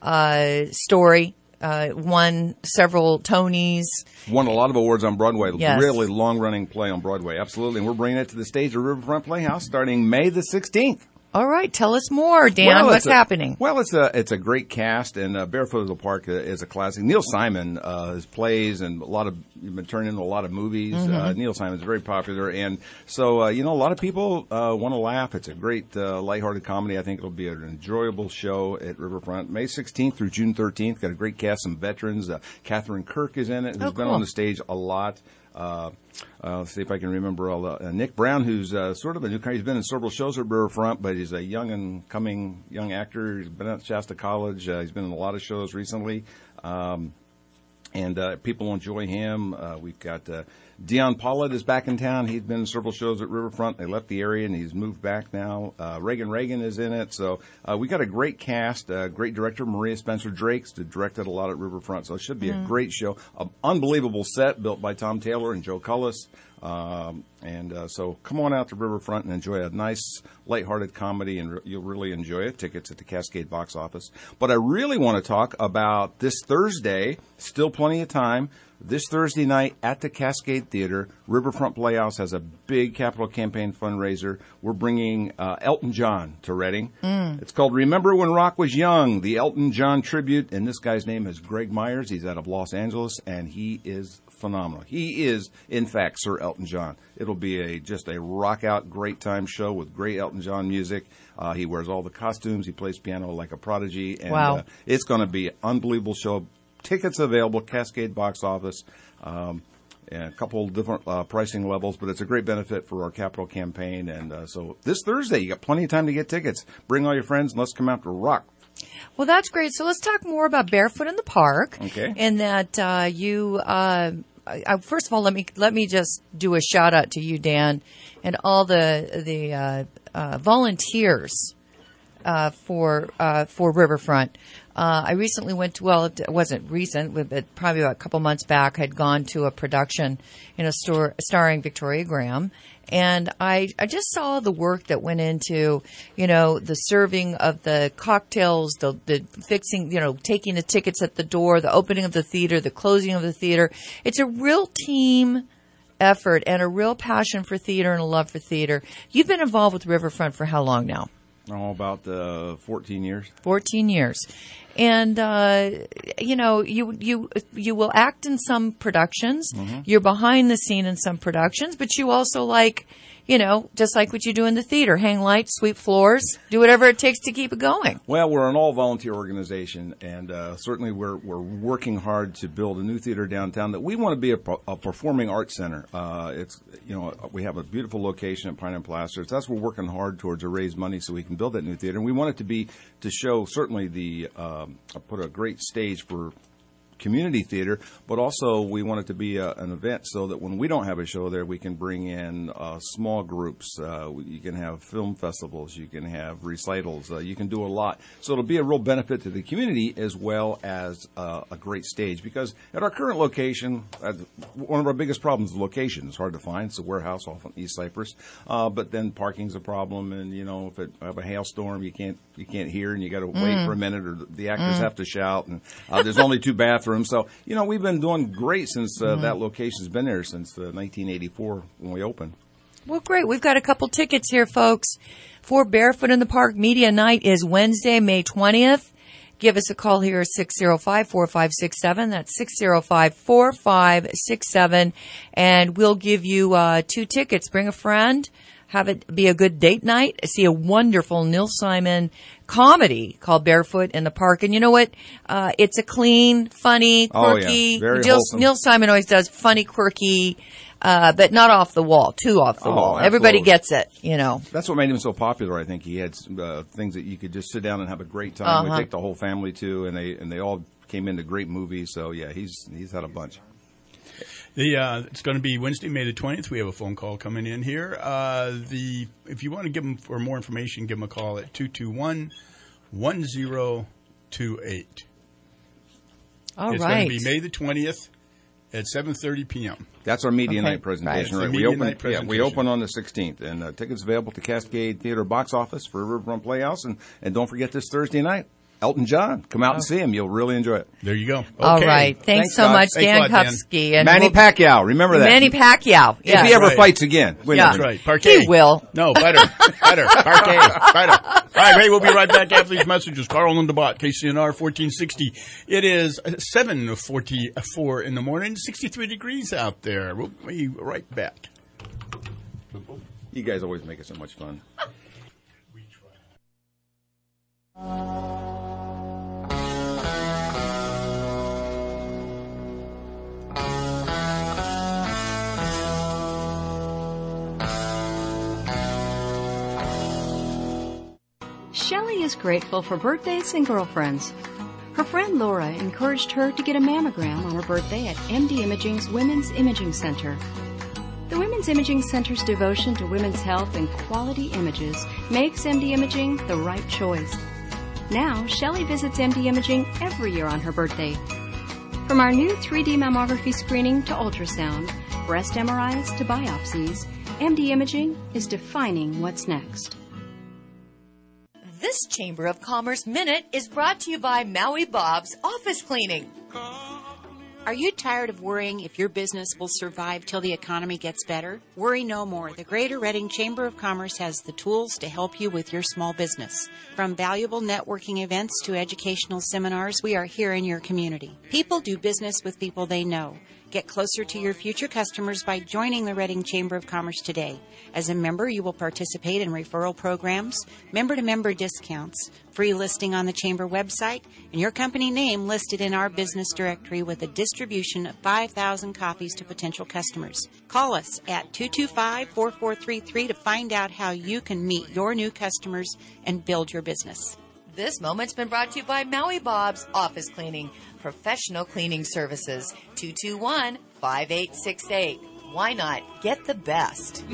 story. Won several Tonys. Won a lot of awards on Broadway. Yes. Really long-running play on Broadway. Absolutely. And we're bringing it to the stage at Riverfront Playhouse starting May the 16th. All right, tell us more, Dan. What's happening? Well, it's a great cast, and Barefoot in the Park is a classic. Neil Simon, his plays and been turned into a lot of movies. Mm-hmm. Neil Simon is very popular, and so a lot of people want to laugh. It's a great lighthearted comedy. I think it'll be an enjoyable show at Riverfront, May 16th through June 13th. Got a great cast, some veterans. Catherine Kirk is in it, who's been on the stage a lot. Let's see if I can remember all Nick Brown, who's sort of a newcomer. He's been in several shows at Riverfront, but he's a young actor. He's been at Shasta College. He's been in a lot of shows recently. And people enjoy him. We've got Dion Pollard is back in town. He's been in several shows at Riverfront. They left the area, and he's moved back now. Reagan is in it. So we got a great cast, great director. Maria Spencer Drakes directed a lot at Riverfront. So it should be a great show. An unbelievable set built by Tom Taylor and Joe Cullis. So come on out to Riverfront and enjoy a nice, lighthearted comedy, and you'll really enjoy it. Tickets at the Cascade box office. But I really want to talk about this Thursday, still plenty of time, This Thursday night at the Cascade Theater, Riverfront Playhouse has a big capital campaign fundraiser. We're bringing Elton John to Reading. It's called Remember When Rock Was Young, the Elton John tribute. And this guy's name is Greg Myers. He's out of Los Angeles, and he is phenomenal. He is, in fact, Sir Elton John. It'll be just a rock-out, great-time show with great Elton John music. He wears all the costumes. He plays piano like a prodigy. And, wow. It's going to be an unbelievable show. Tickets available, Cascade Box Office, and a couple different pricing levels, but it's a great benefit for our capital campaign. And so this Thursday, you got plenty of time to get tickets. Bring all your friends, and let's come out to rock. Well, that's great. So let's talk more about Barefoot in the Park. Okay. And that you, first of all, let me just do a shout out to you, Dan, and all the volunteers for Riverfront. I recently went to, well, it wasn't recent, but probably about a couple months back, I'd gone to a production in a store starring Victoria Graham. And I just saw the work that went into, the serving of the cocktails, the fixing, taking the tickets at the door, the opening of the theater, the closing of the theater. It's a real team effort and a real passion for theater and a love for theater. You've been involved with Riverfront for how long now? Oh, about 14 years. 14 years. And, you will act in some productions. Mm-hmm. You're behind the scene in some productions, but you also just like what you do in the theater, hang lights, sweep floors, do whatever it takes to keep it going. Well, we're an all-volunteer organization, and certainly we're working hard to build a new theater downtown that we want to be a performing arts center. We have a beautiful location at Pine and Plaster. That's what we're working hard towards to raise money so we can build that new theater. And we want it to show certainly put a great stage for community theater, but also we want it to be an event so that when we don't have a show there, we can bring in small groups. You can have film festivals. You can have recitals. You can do a lot. So it'll be a real benefit to the community as well as a great stage, because at our current location, one of our biggest problems is location. It's hard to find. It's a warehouse off on East Cypress. But then parking's a problem, and if it have a hailstorm, you can't hear, and you got to wait for a minute, or the actors have to shout, and there's only 2 bathrooms. So, we've been doing great since that location's been there since 1984 when we opened. Well, great. We've got a couple tickets here, folks, for Barefoot in the Park. Media Night is Wednesday, May 20th. Give us a call here at 605-4567. That's 605-4567. And we'll give you 2 tickets. Bring a friend. Have it be a good date night. See a wonderful Neil Simon comedy called Barefoot in the Park. And you know what? It's a clean, funny, quirky. Very wholesome. Neil Simon always does funny, quirky, but not off the wall, too off the wall. Absolutely. Everybody gets it, That's what made him so popular, I think. He had things that you could just sit down and have a great time. We take the whole family to, and they all came into great movies. So, yeah, he's had a bunch. It's going to be Wednesday, May the 20th. We have a phone call coming in here. If you want to give them for more information, give them a call at 221-1028. All it's right. going to be May the 20th at 7:30 p.m. That's our media night presentation, right? We open on the 16th, and tickets available to Cascade Theater box office for Riverfront Playhouse, and don't forget this Thursday night. Elton John. Come out and see him. You'll really enjoy it. There you go. Okay. All right. Thanks so much, Dan Kupski. And Manny Pacquiao. Remember that. Manny Pacquiao. If he ever fights again. That's right. Parquet. He will. No, better. Parquet. Better. All right, Ray, we'll be right back after these messages. Carl and DeBot, KCNR 1460. It is 7:44 in the morning, 63 degrees out there. We'll be right back. You guys always make it so much fun. We try. Shelley is grateful for birthdays and girlfriends. Her friend Laura encouraged her to get a mammogram on her birthday at MD Imaging's Women's Imaging Center. The Women's Imaging Center's devotion to women's health and quality images makes MD Imaging the right choice. Now, Shelley visits MD Imaging every year on her birthday. From our new 3D mammography screening to ultrasound, breast MRIs to biopsies, MD Imaging is defining what's next. This Chamber of Commerce Minute is brought to you by Maui Bob's Office Cleaning. Are you tired of worrying if your business will survive till the economy gets better? Worry no more. The Greater Reading Chamber of Commerce has the tools to help you with your small business. From valuable networking events to educational seminars, we are here in your community. People do business with people they know. Get closer to your future customers by joining the Reading Chamber of Commerce today. As a member, you will participate in referral programs, member-to-member discounts, free listing on the Chamber website, and your company name listed in our business directory with a distribution of 5,000 copies to potential customers. Call us at 225-4433 to find out how you can meet your new customers and build your business. This moment's been brought to you by Maui Bob's Office Cleaning, professional cleaning services. 221-5868. Why not get the best?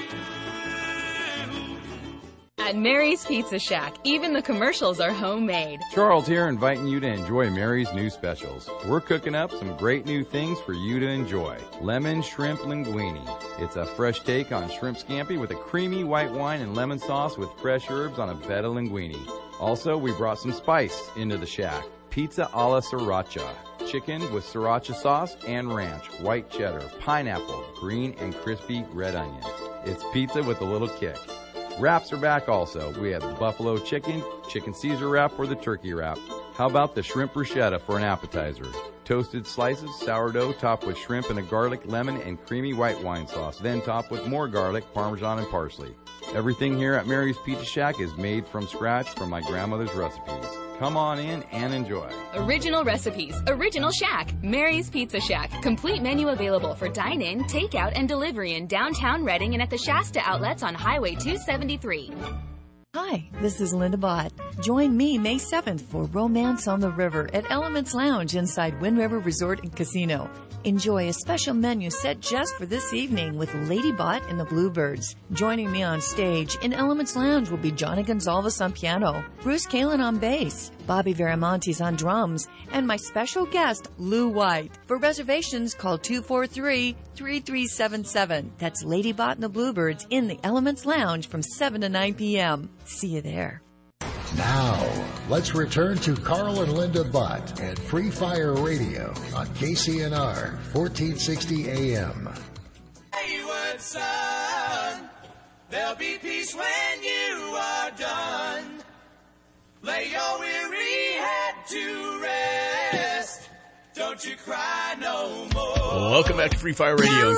At Mary's Pizza Shack, even the commercials are homemade. Charles here, inviting you to enjoy Mary's new specials. We're cooking up some great new things for you to enjoy. Lemon shrimp linguine. It's a fresh take on shrimp scampi with a creamy white wine and lemon sauce with fresh herbs on a bed of linguine. Also, we brought some spice into the shack. Pizza alla sriracha. Chicken with sriracha sauce and ranch, white cheddar, pineapple, green and crispy red onions. It's pizza with a little kick. Wraps are back also. We have the buffalo chicken, chicken Caesar wrap, or the turkey wrap. How about the shrimp bruschetta for an appetizer? Toasted slices, sourdough topped with shrimp and a garlic, lemon, and creamy white wine sauce, then topped with more garlic, parmesan, and parsley. Everything here at Mary's Pizza Shack is made from scratch from my grandmother's recipes. Come on in and enjoy. Original recipes, original shack. Mary's Pizza Shack. Complete menu available for dine-in, takeout, and delivery in downtown Reading and at the Shasta outlets on Highway 273. Hi, this is Linda Bott. Join me May 7th for Romance on the River at Elements Lounge inside Wind River Resort and Casino. Enjoy a special menu set just for this evening with Lady Bott and the Bluebirds. Joining me on stage in Elements Lounge will be Johnny Gonzalez on piano, Bruce Kalin on bass, Bobby Veramontes on drums, and my special guest, Lou White. For reservations, call 243-3377. That's Lady Bott and the Bluebirds in the Elements Lounge from 7 to 9 p.m. See you there. Now, let's return to Carl and Linda Bott at Free Fire Radio on KCNR 1460 AM. Wayward son, there'll be peace when you are done. Lay your weary head to rest. Don't you cry no more. Welcome back to Free Fire Radio on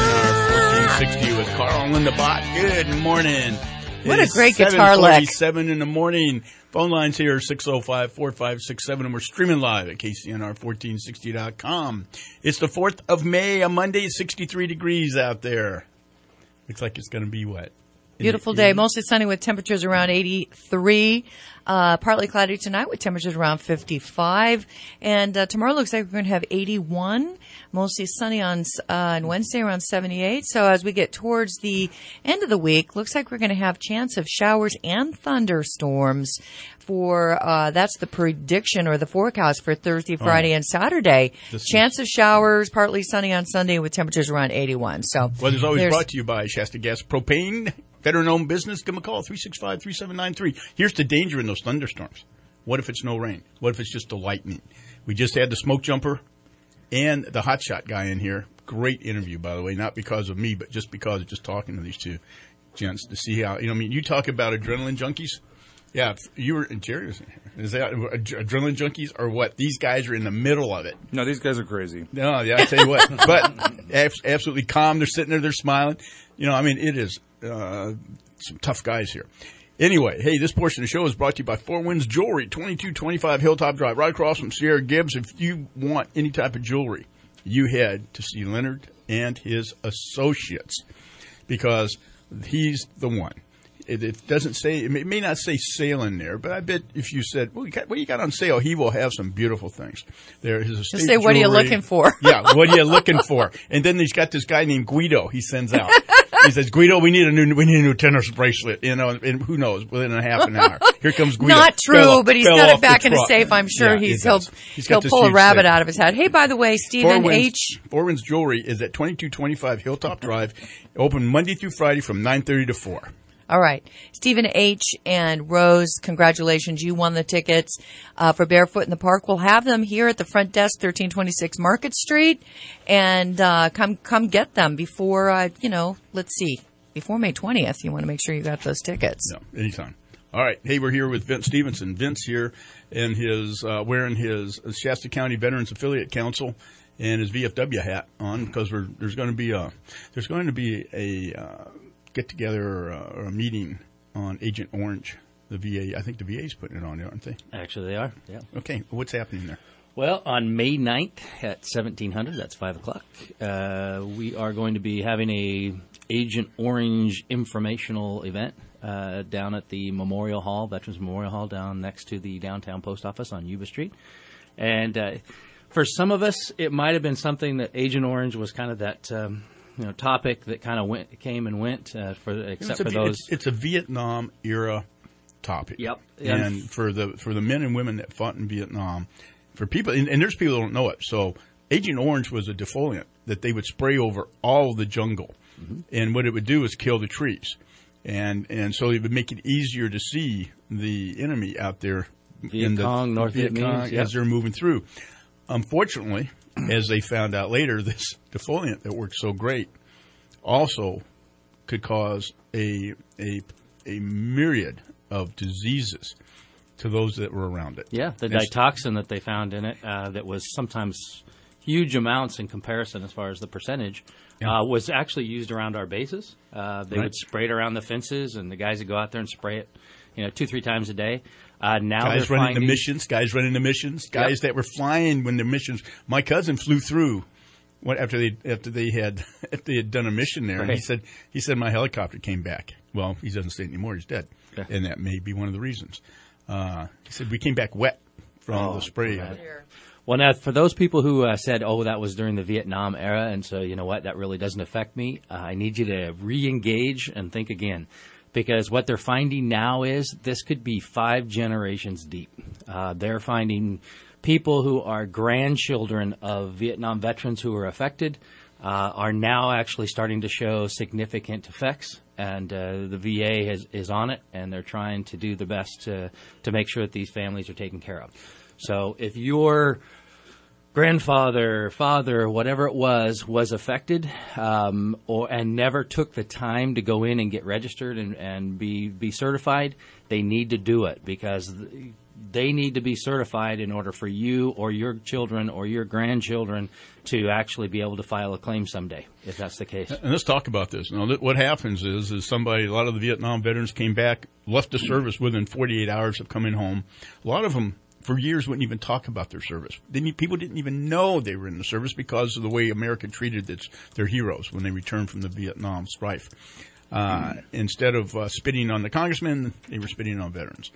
KCNR 1460 with Carl and Linda Bott. Good morning. What a great guitar lick. 7:47 in the morning. Phone lines here, 605-4567, and we're streaming live at KCNR1460.com. It's the 4th of May, a Monday, 63 degrees out there. Looks like it's going to be wet. Beautiful day. Mostly sunny with temperatures around 83. Partly cloudy tonight with temperatures around 55. And tomorrow looks like we're going to have 81. Mostly sunny on Wednesday around 78. So as we get towards the end of the week, looks like we're going to have chance of showers and thunderstorms for that's the prediction or the forecast for Thursday, Friday, and Saturday. Chance of showers, partly sunny on Sunday with temperatures around 81. So well, there's always brought to you by Shasta Gas Propane. Veteran-owned business, give them a call, 365-3793. Here's the danger in those thunderstorms. What if it's no rain? What if it's just the lightning? We just had the smoke jumper and the hot shot guy in here. Great interview, by the way, not because of me, but just because of just talking to these two gents to see how, you talk about adrenaline junkies. Yeah, you were, Jerry, is that adrenaline junkies or what? These guys are in the middle of it. No, these guys are crazy. No, yeah, I tell you what. But absolutely calm. They're sitting there, they're smiling. It is some tough guys here. Anyway, hey, this portion of the show is brought to you by Four Winds Jewelry, 2225 Hilltop Drive, right across from Sierra Gibbs. If you want any type of jewelry, you head to see Leonard and his associates because he's the one. It doesn't say, it may not say sale in there, but I bet if you said, what you got on sale, he will have some beautiful things. There is a just say, what are you looking for? Yeah, what are you looking for? And then he's got this guy named Guido he sends out. He says, Guido, we need a new tennis bracelet, and who knows, within a half an hour. Here comes Guido. Not true, but he's got it back in a safe. I'm sure he'll pull a rabbit out of his hat. Hey, by the way, Stephen H. Four Winds Jewelry is at 2225 Hilltop Drive, open Monday through Friday from 9:30 to 4. All right. Stephen H. and Rose, congratulations. You won the tickets for Barefoot in the Park. We'll have them here at the front desk, 1326 Market Street. And come get them before, let's see, before May 20th. You want to make sure you got those tickets. Yeah, anytime. All right. Hey, we're here with Vince Stevenson. Vince here in his wearing his Shasta County Veterans Affiliate Council and his VFW hat on, because there's going to be a get together or a meeting on Agent Orange. The VA, I think the VA's putting it on, aren't they? Actually, they are. Yeah. Okay. What's happening there? Well, on May 9th at 1700, that's 5 o'clock, we are going to be having a Agent Orange informational event down at the Memorial Hall, Veterans Memorial Hall, down next to the downtown post office on Yuba Street. And for some of us, it might have been something that Agent Orange was kind of that topic that kind of came and went. Except for those, it's a Vietnam era topic. Yep. And for the men and women that fought in Vietnam, for people, and there's people that don't know it. So Agent Orange was a defoliant that they would spray over all the jungle, and what it would do is kill the trees. And so it would make it easier to see the enemy out there in the North Vietnamese as they're moving through. Unfortunately, as they found out later, this defoliant that worked so great also could cause a myriad of diseases to those that were around it. Yeah, the ditoxin that they found in it that was sometimes huge amounts in comparison as far as the percentage was actually used around our bases. They would spray it around the fences, and the guys would go out there and spray it 2-3 times a day. Now guys running the missions, guys that were flying when the missions. My cousin flew through after they had done a mission there, and he said my helicopter came back. Well, he doesn't say it anymore; he's dead, and that may be one of the reasons. He said we came back wet from the spray. Well, now, for those people who said, that was during the Vietnam era, and so, you know what, that really doesn't affect me, I need you to re-engage and think again. Because what they're finding now is this could be 5 generations deep. They're finding people who are grandchildren of Vietnam veterans who were affected are now actually starting to show significant effects. And the VA is on it, and they're trying to do the best to make sure that these families are taken care of. So if your grandfather, father, whatever it was affected, and never took the time to go in and get registered and be certified, they need to do it, because they need to be certified in order for you or your children or your grandchildren to actually be able to file a claim someday, if that's the case. And let's talk about this. Now, what happens is a lot of the Vietnam veterans came back, left the service within 48 hours of coming home. A lot of them, for years, wouldn't even talk about their service. People didn't even know they were in the service because of the way America treated their heroes when they returned from the Vietnam strife. Instead of spitting on the congressmen, they were spitting on veterans.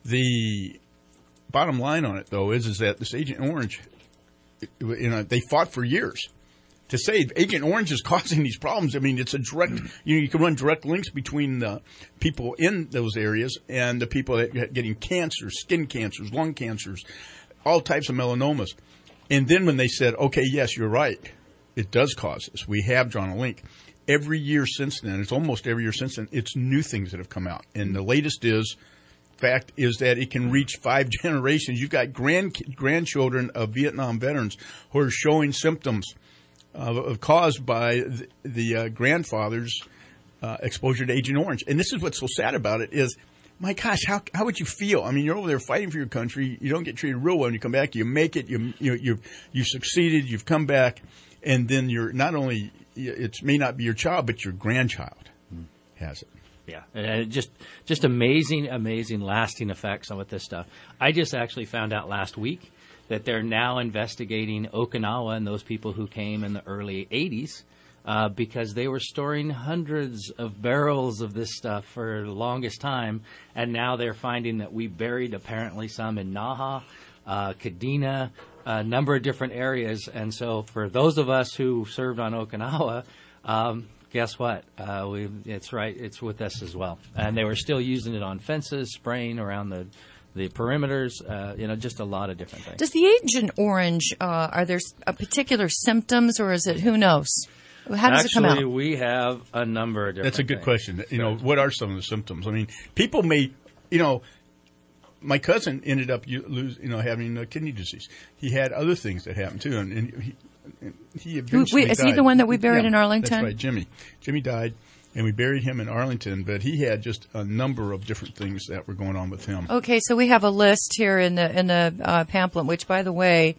The bottom line on it, though, is that this Agent Orange, they fought for years. To say Agent Orange is causing these problems, I mean, it's a direct, you can run direct links between the people in those areas and the people that are getting cancers, skin cancers, lung cancers, all types of melanomas. And then when they said, okay, yes, you're right, it does cause this, we have drawn a link. Every year since then, it's almost every year since then, it's new things that have come out. And the latest fact is that it can reach 5 generations. You've got grandchildren of Vietnam veterans who are showing symptoms caused by the grandfather's exposure to Agent Orange. And this is what's so sad about it is, my gosh, how would you feel? I mean, you're over there fighting for your country. You don't get treated real well when you come back. You make it. You succeeded. You've come back. And then you're not only, it may not be your child, but your grandchild has it. Yeah, just amazing lasting effects on with this stuff. I just actually found out last week that they're now investigating Okinawa and those people who came in the early 80s because they were storing hundreds of barrels of this stuff for the longest time, and now they're finding that we buried apparently some in Naha, Kadena, a number of different areas. And so for those of us who served on Okinawa, guess what? It's right. It's with us as well. And they were still using it on fences, spraying around the perimeters, just a lot of different things. Does the Agent Orange, are there particular symptoms, or is it, who knows? How does it come out? Actually, we have a number of different That's a good things. question. You know, what are some of the symptoms? I mean, people may, you know, my cousin ended up having kidney disease. He had other things that happened too, and he eventually died. Is he the one that we buried in Arlington? That's right, Jimmy. Jimmy died, and we buried him in Arlington, but he had just a number of different things that were going on with him. Okay, so we have a list here in the pamphlet, which, by the way,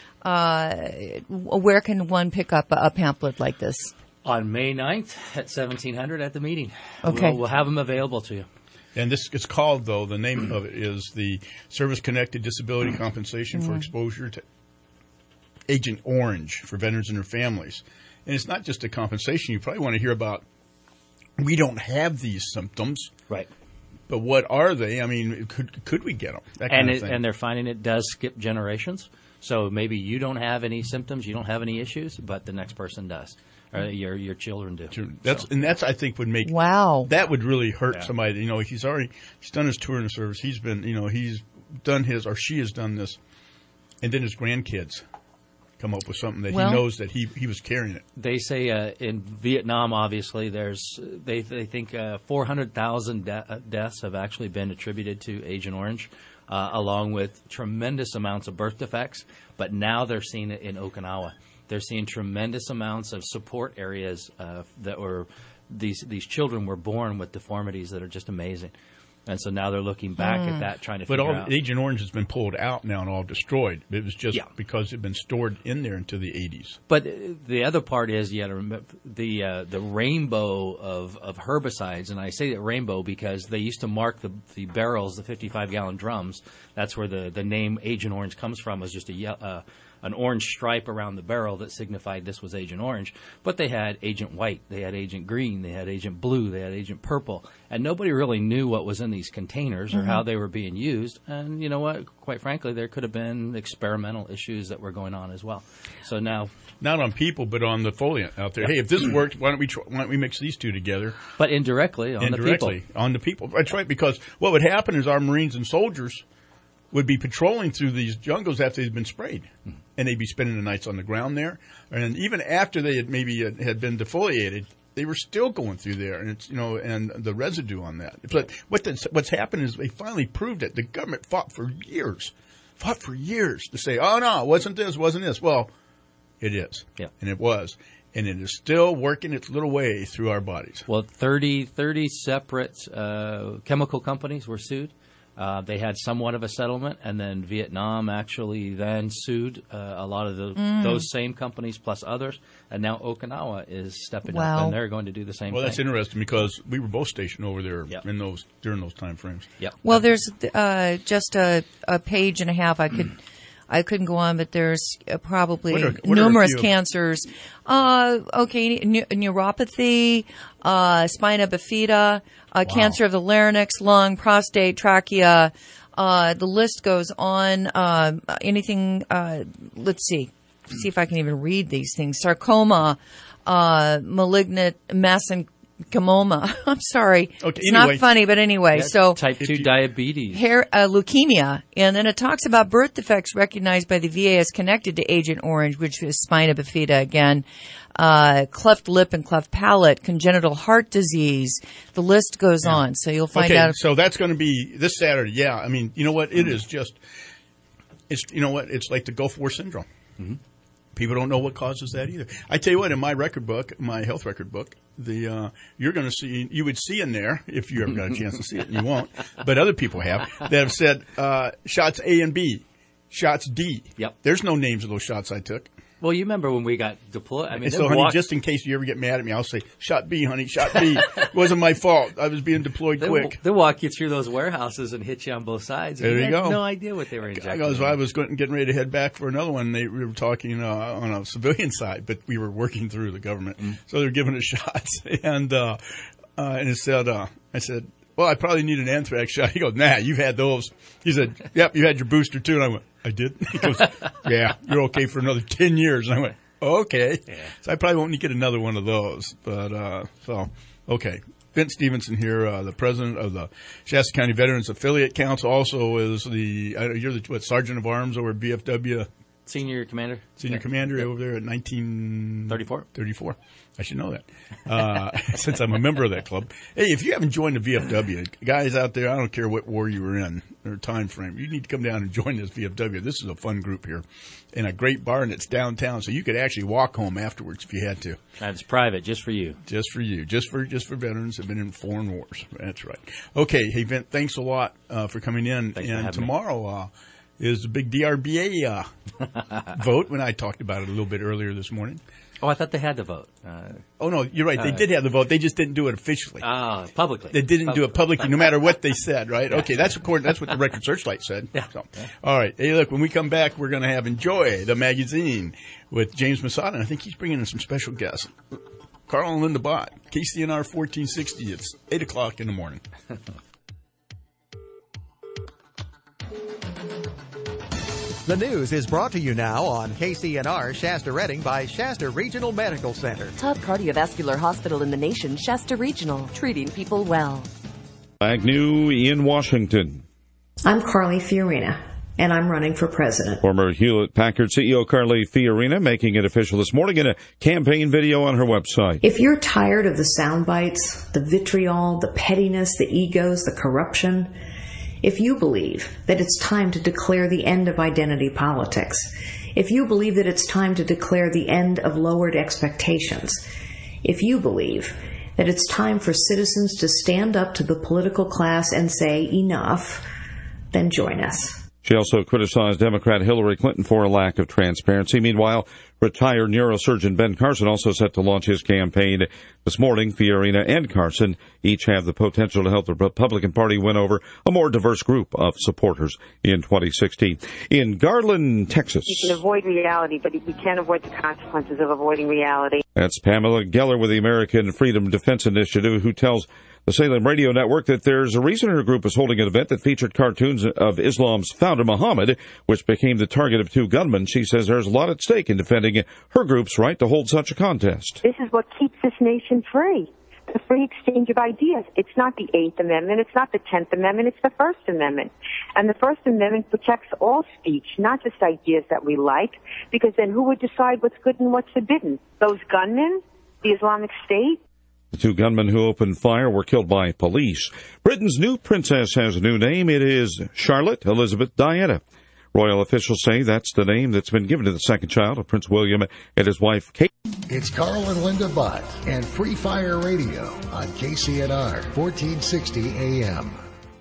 where can one pick up a pamphlet like this? On May 9th at 1700 at the meeting. Okay. We'll have them available to you. And it's called, though, the name of it is the Service-Connected Disability Compensation for Exposure to Agent Orange for Veterans and their Families. And it's not just a compensation. You probably want to hear about, we don't have these symptoms. Right. But what are they? I mean, could we get them? That kind of thing. And they're finding it does skip generations. So maybe you don't have any symptoms, you don't have any issues, but the next person does. Or your children do. That's I think would make that would really hurt somebody. You know, he's done his tour in the service. He's been, you know, he's done his, or she has done this, and then his grandkids come up with something that he knows that he was carrying it. They say in Vietnam, obviously, they think 400,000 deaths have actually been attributed to Agent Orange, along with tremendous amounts of birth defects. But now they're seeing it in Okinawa. They're seeing tremendous amounts of support areas that were these children were born with deformities that are just amazing. And so now they're looking back at that, trying to figure out. But Agent Orange has been pulled out now and all destroyed. It was just because it had been stored in there into the 80s. But the other part is you got to remember the rainbow of herbicides, and I say that rainbow because they used to mark the barrels, the 55-gallon drums. That's where the name Agent Orange comes from. Was just an orange stripe around the barrel that signified this was Agent Orange. But they had Agent White, they had Agent Green, they had Agent Blue, they had Agent Purple. And nobody really knew what was in these containers or how they were being used. And you know what? Quite frankly, there could have been experimental issues that were going on as well. So now... Not on people, but on the foliant out there. Hey, if this worked, why don't we mix these two together? But indirectly on the people. On the people. That's right, because what would happen is our Marines and soldiers would be patrolling through these jungles after they'd been sprayed. And they'd be spending the nights on the ground there. And even after they had had been defoliated, they were still going through there, and it's, you know, and the residue on that. But what's happened is they finally proved it. The government fought for years to say, oh no, it wasn't this. Well, it is. Yeah. And it was. And it is still working its little way through our bodies. Well, 30 separate chemical companies were sued. They had somewhat of a settlement, and then Vietnam actually then sued a lot of those same companies plus others, and now Okinawa is stepping up, and they're going to do the same thing. Well, that's interesting because we were both stationed over there during those time frames. Yep. Well, there's just a page and a half. I couldn't go on, but there's probably numerous cancers. Neuropathy, spina bifida, cancer of the larynx, lung, prostate, trachea. The list goes on. Anything? Let's see if I can even read these things. Sarcoma, malignant mesenchyma. I'm sorry. Okay, it's not funny, but anyway. So type 2 diabetes. Leukemia. And then it talks about birth defects recognized by the VA as connected to Agent Orange, which is spina bifida again, cleft lip and cleft palate, congenital heart disease. The list goes on. So you'll find out. So that's going to be this Saturday. Yeah. I mean, you know what? It is just, you know what? It's like the Gulf War syndrome. Mm-hmm. People don't know what causes that either. I tell you what, in my record book, my health record book, you're going to see, you would see in there, if you ever got a chance to see it, and you won't, but other people have, that have said shots A and B, shots D. Yep. There's no names of those shots I took. Well, you remember when we got deployed. I mean, so, honey, just in case you ever get mad at me, I'll say, shot B, honey, shot B. It wasn't my fault. I was being deployed quick. They'll walk you through those warehouses and hit you on both sides. There you go. No idea what they were injecting. I was getting ready to head back for another one. We were talking on a civilian side, but we were working through the government. So they were giving us shots. And it said, I said, well, I probably need an anthrax shot. He goes, nah, you've had those. He said, yep, you had your booster too. And I went, I did? He goes, yeah, you're okay for another 10 years. And I went, okay. Yeah. So I probably won't need to get another one of those. But, okay. Vince Stevenson here, the president of the Shasta County Veterans Affiliate Council, also is you're the Sergeant of Arms over at BFW Senior commander. Senior commander over there at 1934. I should know that since I'm a member of that club. Hey, if you haven't joined the VFW, guys out there, I don't care what war you were in or time frame, you need to come down and join this VFW. This is a fun group here, and a great bar, and it's downtown, so you could actually walk home afterwards if you had to. It's private, just for you. Just for you, just for veterans that have been in foreign wars. That's right. Okay, hey Vint, thanks a lot for coming in. Thanks and for having tomorrow is the big DRBA vote. When I talked about it a little bit earlier this morning. Oh, I thought they had the vote. Oh, no, you're right. They did have the vote. They just didn't do it officially. Publicly. They didn't do it publicly, no matter what they said, right? Yeah. Okay, that's what the Record Searchlight said. Yeah. So, all right. Hey, look, when we come back, we're going to have Enjoy the Magazine with James Masada, and I think he's bringing in some special guests. Carl and Linda Bott, KCNR 1460. It's 8 o'clock in the morning. The news is brought to you now on KCNR Shasta Redding by Shasta Regional Medical Center. Top cardiovascular hospital in the nation, Shasta Regional, treating people well. Agnew in Washington. I'm Carly Fiorina, and I'm running for president. Former Hewlett-Packard CEO Carly Fiorina making it official this morning in a campaign video on her website. If you're tired of the sound bites, the vitriol, the pettiness, the egos, the corruption, if you believe that it's time to declare the end of identity politics, if you believe that it's time to declare the end of lowered expectations, if you believe that it's time for citizens to stand up to the political class and say enough, then join us. She also criticized Democrat Hillary Clinton for a lack of transparency. Meanwhile, retired neurosurgeon Ben Carson also set to launch his campaign this morning. Fiorina and Carson each have the potential to help the Republican Party win over a more diverse group of supporters in 2016. In Garland, Texas. You can avoid reality, but you can't avoid the consequences of avoiding reality. That's Pamela Geller with the American Freedom Defense Initiative, who tells the Salem Radio Network that there's a reason her group is holding an event that featured cartoons of Islam's founder Muhammad, which became the target of two gunmen. She says there's a lot at stake in defending her group's right to hold such a contest. This is what keeps this nation free. The free exchange of ideas. It's not the 8th Amendment. It's not the 10th Amendment. It's the First Amendment. And the First Amendment protects all speech, not just ideas that we like, because then who would decide what's good and what's forbidden? Those gunmen? The Islamic State? The two gunmen who opened fire were killed by police. Britain's new princess has a new name. It is Charlotte Elizabeth Diana. Royal officials say that's the name that's been given to the second child of Prince William and his wife, Kate. It's Carl and Linda Bott and Free Fire Radio on KCNR 1460 AM.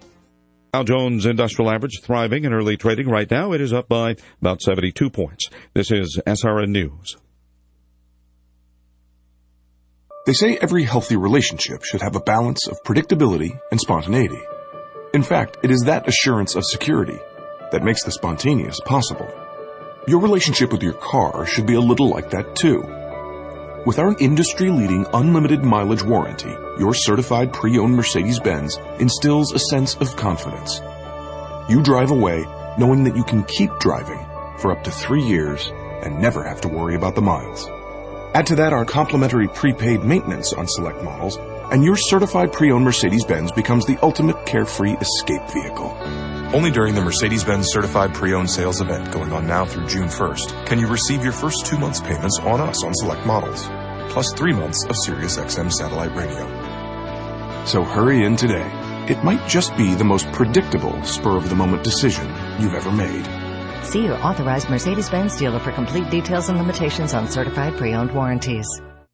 Dow Jones Industrial Average thriving in early trading. Right now, it is up by about 72 points. This is SRN News. They say every healthy relationship should have a balance of predictability and spontaneity. In fact, it is that assurance of security that makes the spontaneous possible. Your relationship with your car should be a little like that too. With our industry-leading unlimited mileage warranty, your certified pre-owned Mercedes-Benz instills a sense of confidence. You drive away knowing that you can keep driving for up to 3 years and never have to worry about the miles. Add to that our complimentary prepaid maintenance on select models, and your certified pre-owned Mercedes-Benz becomes the ultimate carefree escape vehicle. Only during the Mercedes-Benz Certified Pre-Owned Sales event going on now through June 1st can you receive your first 2 months payments on us on select models, plus 3 months of Sirius XM satellite radio. So hurry in today. It might just be the most predictable, spur-of-the-moment decision you've ever made. See your authorized Mercedes-Benz dealer for complete details and limitations on certified pre-owned warranties.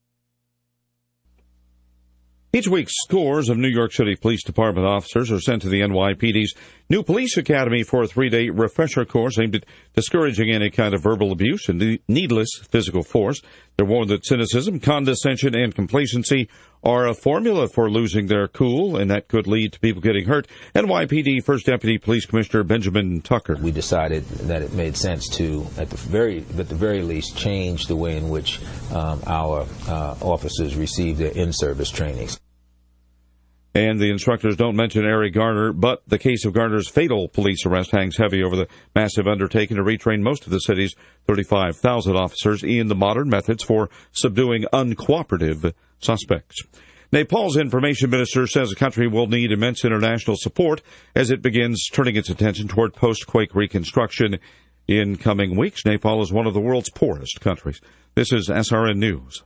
Each week, scores of New York City Police Department officers are sent to the NYPD's new police academy for a 3-day refresher course aimed at discouraging any kind of verbal abuse and needless physical force. They're warned that cynicism, condescension, and complacency are a formula for losing their cool, and that could lead to people getting hurt. NYPD First Deputy Police Commissioner Benjamin Tucker. We decided that it made sense to, at the very least, change the way in which our officers receive their in-service trainings. And the instructors don't mention Eric Garner, but the case of Garner's fatal police arrest hangs heavy over the massive undertaking to retrain most of the city's 35,000 officers in the modern methods for subduing uncooperative suspects. Nepal's information minister says the country will need immense international support as it begins turning its attention toward post-quake reconstruction. in coming weeks. Nepal is one of the world's poorest countries. This is SRN News.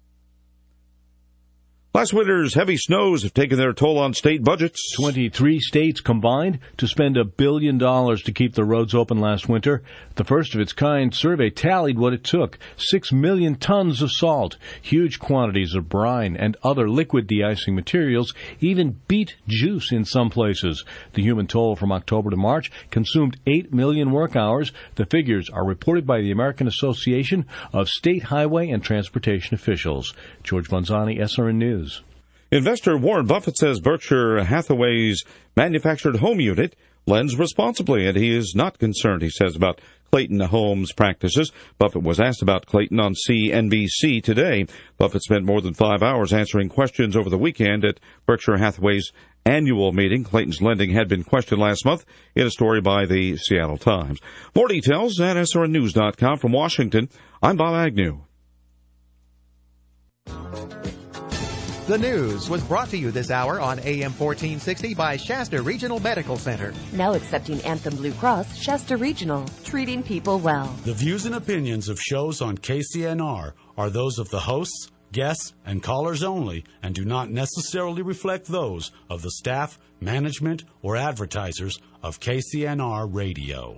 Last winter's heavy snows have taken their toll on state budgets. 23 states combined to spend $1 billion to keep the roads open last winter. The first of its kind survey tallied what it took: 6 million tons of salt, huge quantities of brine, and other liquid de-icing materials, even beet juice in some places. The human toll from October to March consumed 8 million work hours. The figures are reported by the American Association of State Highway and Transportation Officials. George Vanzani, SRN News. Investor Warren Buffett says Berkshire Hathaway's manufactured home unit lends responsibly, and he is not concerned, he says, about Clayton Homes practices. Buffett was asked about Clayton on CNBC today. Buffett spent more than 5 hours answering questions over the weekend at Berkshire Hathaway's annual meeting. Clayton's lending had been questioned last month in a story by the Seattle Times. More details at srnnews.com. From Washington, I'm Bob Agnew. The news was brought to you this hour on AM 1460 by Shasta Regional Medical Center. Now accepting Anthem Blue Cross, Shasta Regional, treating people well. The views and opinions of shows on KCNR are those of the hosts, guests, and callers only, and do not necessarily reflect those of the staff, management, or advertisers of KCNR Radio.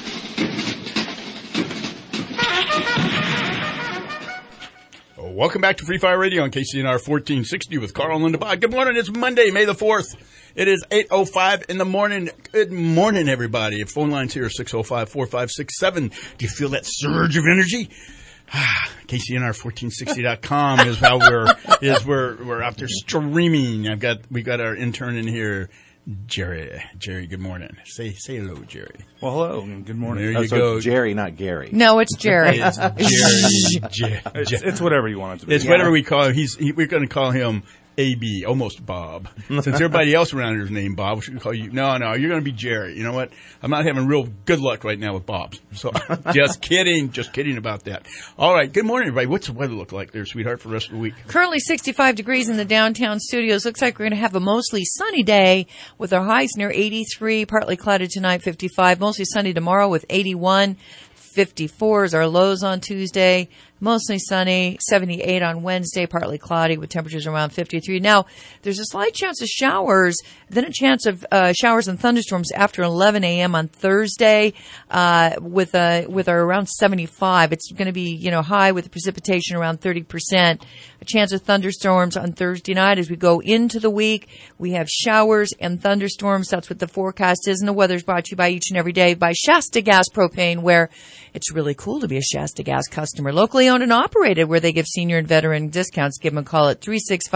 Welcome back to Free Fire Radio on KCNR 1460 with Carl and Linda Bach. Good morning. It's Monday, May the 4th. It is 8:05 in the morning. Good morning, everybody. Phone lines here are 605-4567. Do you feel that surge of energy? KCNR1460.com is how we're out there streaming. We got our intern in here, Jerry. Jerry, good morning. Say hello, Jerry. Well, hello and good morning. There you go. It's Jerry, not Gary. No, it's Jerry. It's Jerry. It's whatever you want it to be. It's whatever we call him. We're going to call him AB, almost Bob. Since everybody else around here is named Bob, we should call you. No, you're going to be Jerry. You know what? I'm not having real good luck right now with Bob's. So just kidding about that. All right. Good morning, everybody. What's the weather look like there, sweetheart, for the rest of the week? Currently 65 degrees in the downtown studios. Looks like we're going to have a mostly sunny day with our highs near 83, partly clouded tonight, 55, mostly sunny tomorrow with 81. 54 is our lows on Tuesday. Mostly sunny, 78 on Wednesday, partly cloudy with temperatures around 53. Now, there's a slight chance of showers, then a chance of showers and thunderstorms after 11 a.m. on Thursday with our around 75. It's going to be, high with the precipitation around 30%. A chance of thunderstorms on Thursday night as we go into the week. We have showers and thunderstorms. That's what the forecast is. And the weather's brought to you by each and every day by Shasta Gas Propane, where it's really cool to be a Shasta Gas customer. Locally owned and operated, where they give senior and veteran discounts. Give them a call at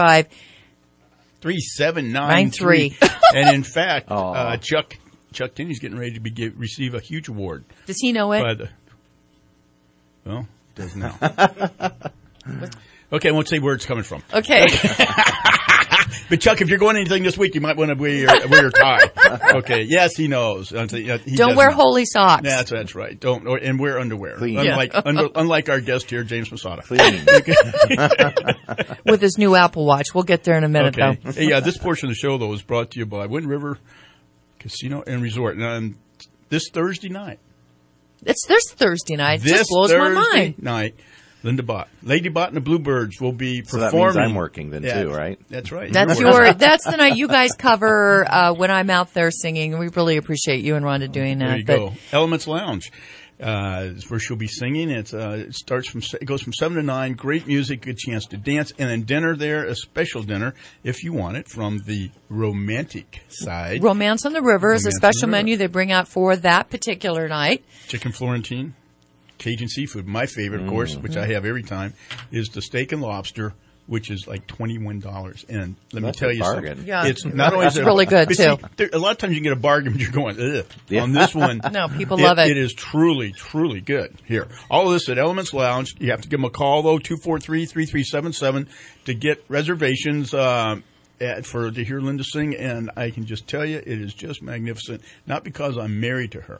365-3793. And in fact, Chuck Tinney's getting ready to receive a huge award. Does he know it? Well, does now. Okay, I won't say where it's coming from. Okay. But Chuck, if you're going anything this week, you might want to wear your tie. Okay. Yes, he knows. Don't wear holy socks. That's right. Don't, and wear underwear. Clean. Unlike our guest here, James Masada. Clean. With his new Apple Watch. We'll get there in a minute, though. Hey, this portion of the show, though, is brought to you by Wind River Casino and Resort. And this Thursday night. It's this Thursday night. It just blows my mind. Night. Linda Bott, Lady Bott and the Bluebirds will be performing. So that means I'm working then too, right? That's right. That's the night you guys cover when I'm out there singing. We really appreciate you and Rhonda doing that. There you go. Elements Lounge is where she'll be singing. It goes from 7 to 9. Great music, good chance to dance, and then dinner there, a special dinner if you want it from the romantic side. Romance on the River is a special menu they bring out for that particular night. Chicken Florentine. Cajun seafood. My favorite, of course, which I have every time, is the steak and lobster, which is like $21. And let me tell you something. Yeah. It's not only really good, too. See, a lot of times you can get a bargain, but you're going, ugh. Yeah. On this one, no, people love it. It is truly, truly good. Here. All of this at Elements Lounge. You have to give them a call, though, 243-3377 to get reservations to hear Linda sing. And I can just tell you, it is just magnificent. Not because I'm married to her,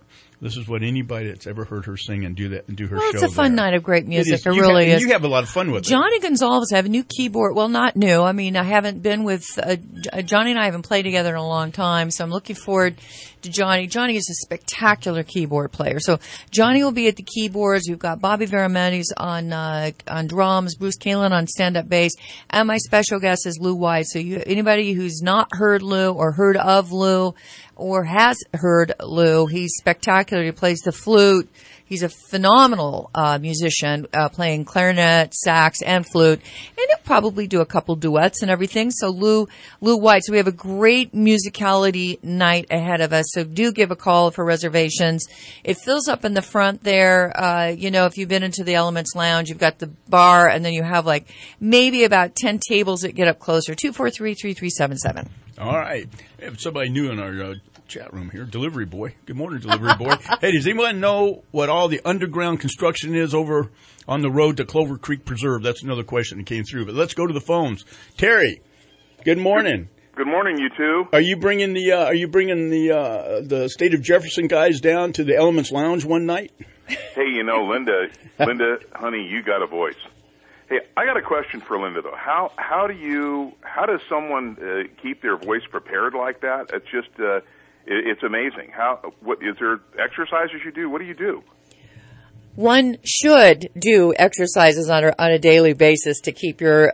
This is what anybody that's ever heard her sing and do that and do her show. It's a fun night of great music. It You really is. You have a lot of fun with it. Johnny Gonzalez have a new keyboard. Well, not new. I mean, I haven't been with Johnny and I haven't played together in a long time, so I'm looking forward to Johnny. Johnny is a spectacular keyboard player. So Johnny will be at the keyboards. We've got Bobby Verametis on drums, Bruce Kalin on stand-up bass, and my special guest is Lou White. So anybody who's not heard Lou or heard of Lou or has heard Lou, he's spectacular. He plays the flute. He's a phenomenal musician, playing clarinet, sax, and flute, and he'll probably do a couple duets and everything. So Lou White. So we have a great musicality night ahead of us. So do give a call for reservations. It fills up in the front there. If you've been into the Elements Lounge, you've got the bar, and then you have like maybe about 10 tables that get up closer. 243-3377. All right. We have somebody new in our chat room here. Delivery Boy. Good morning, Delivery Boy. Hey, does anyone know what all the underground construction is over on the road to Clover Creek Preserve? That's another question that came through. But let's go to the phones. Terry, good morning. Good morning, you two. Are you bringing the State of Jefferson guys down to the Elements Lounge one night? Hey, Linda, honey, you got a voice. Hey, I got a question for Linda though. How does someone keep their voice prepared like that? It's just it's amazing. What is there exercises you do? What do you do? One should do exercises on a daily basis to keep your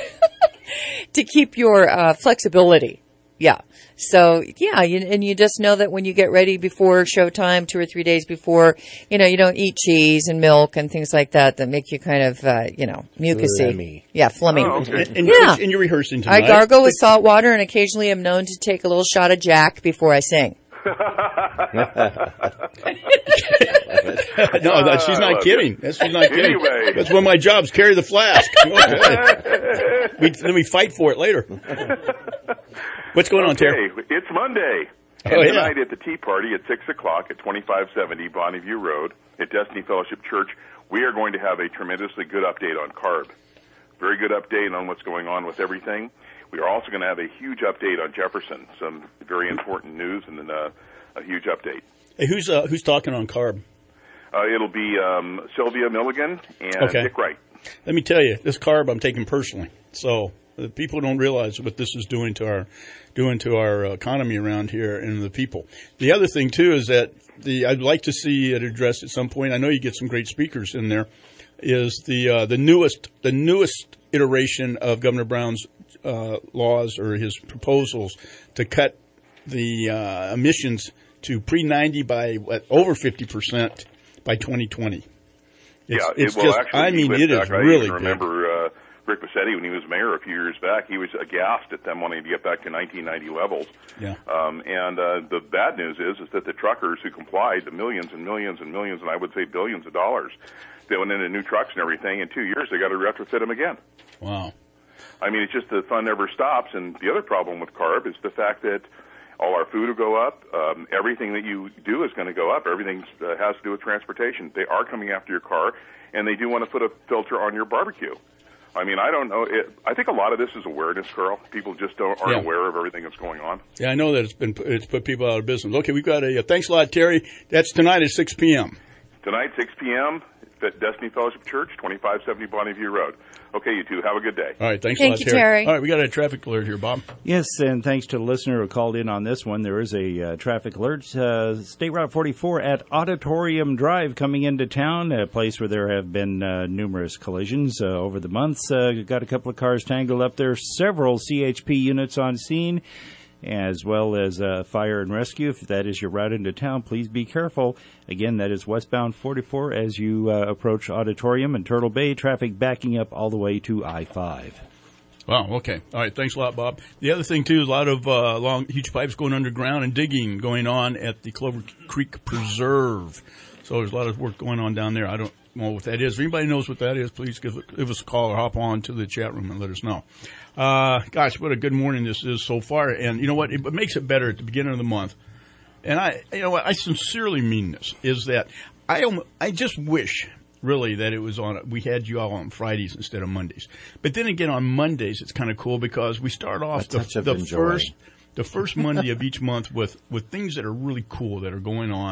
flexibility. Yeah. So, and you just know that when you get ready before showtime, 2 or 3 days before, you don't eat cheese and milk and things like that make you kind of, mucusy. Phlegmy. Yeah, phlegmy. Oh, okay. And you're rehearsing I tonight. gargle with salt water and occasionally am known to take a little shot of Jack before I sing. No, she's not kidding. She's not kidding. Anyway. That's one of my jobs, carry the flask. Then we fight for it later. What's going on, Terry? It's Monday. And tonight at the Tea Party at 6 o'clock at 2570 Bonneview Road at Destiny Fellowship Church, we are going to have a tremendously good update on CARB. Very good update on what's going on with everything. We are also going to have a huge update on Jefferson, some very important news, and then a huge update. Hey, who's talking on CARB? It'll be Sylvia Milligan and Dick Wright. Let me tell you, this CARB I'm taking personally. So people don't realize what this is doing to our economy around here and the people. The other thing too is that I'd like to see it addressed at some point. I know you get some great speakers in there. Is the newest iteration of Governor Brown's laws or his proposals to cut the emissions to pre-90 by over 50% by 2020. It is really big. Remember Rick Bassetti, when he was mayor a few years back, he was aghast at them wanting to get back to 1990 levels. Yeah. And the bad news is that the truckers who complied, the millions and millions and millions, and I would say billions of dollars, they went into new trucks and everything. In 2 years, they got to retrofit them again. Wow. I mean, it's just the fun never stops. And the other problem with CARB is the fact that all our food will go up. Everything that you do is going to go up. Everything has to do with transportation. They are coming after your car, and they do want to put a filter on your barbecue. I mean, I don't know. I think a lot of this is awareness, Carl. People just aren't aware of everything that's going on. Yeah, I know that it's put people out of business. Okay, we've got thanks a lot, Terry. That's tonight at 6 p.m. Tonight, 6 p.m. at Destiny Fellowship Church, 2570 Bonneview Road. Okay, you two, have a good day. All right, thanks a lot, Terry. All right, we got a traffic alert here, Bob. Yes, and thanks to the listener who called in on this one. There is a traffic alert. State Route 44 at Auditorium Drive coming into town, a place where there have been numerous collisions over the months. Got a couple of cars tangled up there, several CHP units on scene, as well as fire and rescue. If that is your route into town, please be careful. Again, that is westbound 44 as you approach Auditorium and Turtle Bay. Traffic backing up all the way to I-5. Wow, okay. All right, thanks a lot, Bob. The other thing, too, is a lot of long, huge pipes going underground and digging going on at the Clover Creek Preserve. So there's a lot of work going on down there. I don't know what that is. If anybody knows what that is, please give us a call or hop on to the chat room and let us know. Gosh, what a good morning this is so far. And you know what? It makes it better at the beginning of the month. And I sincerely mean this, is that I just wish, really, that it was we had you all on Fridays instead of Mondays. But then again, on Mondays, it's kind of cool because we start off the first Monday of each month with things that are really cool that are going on.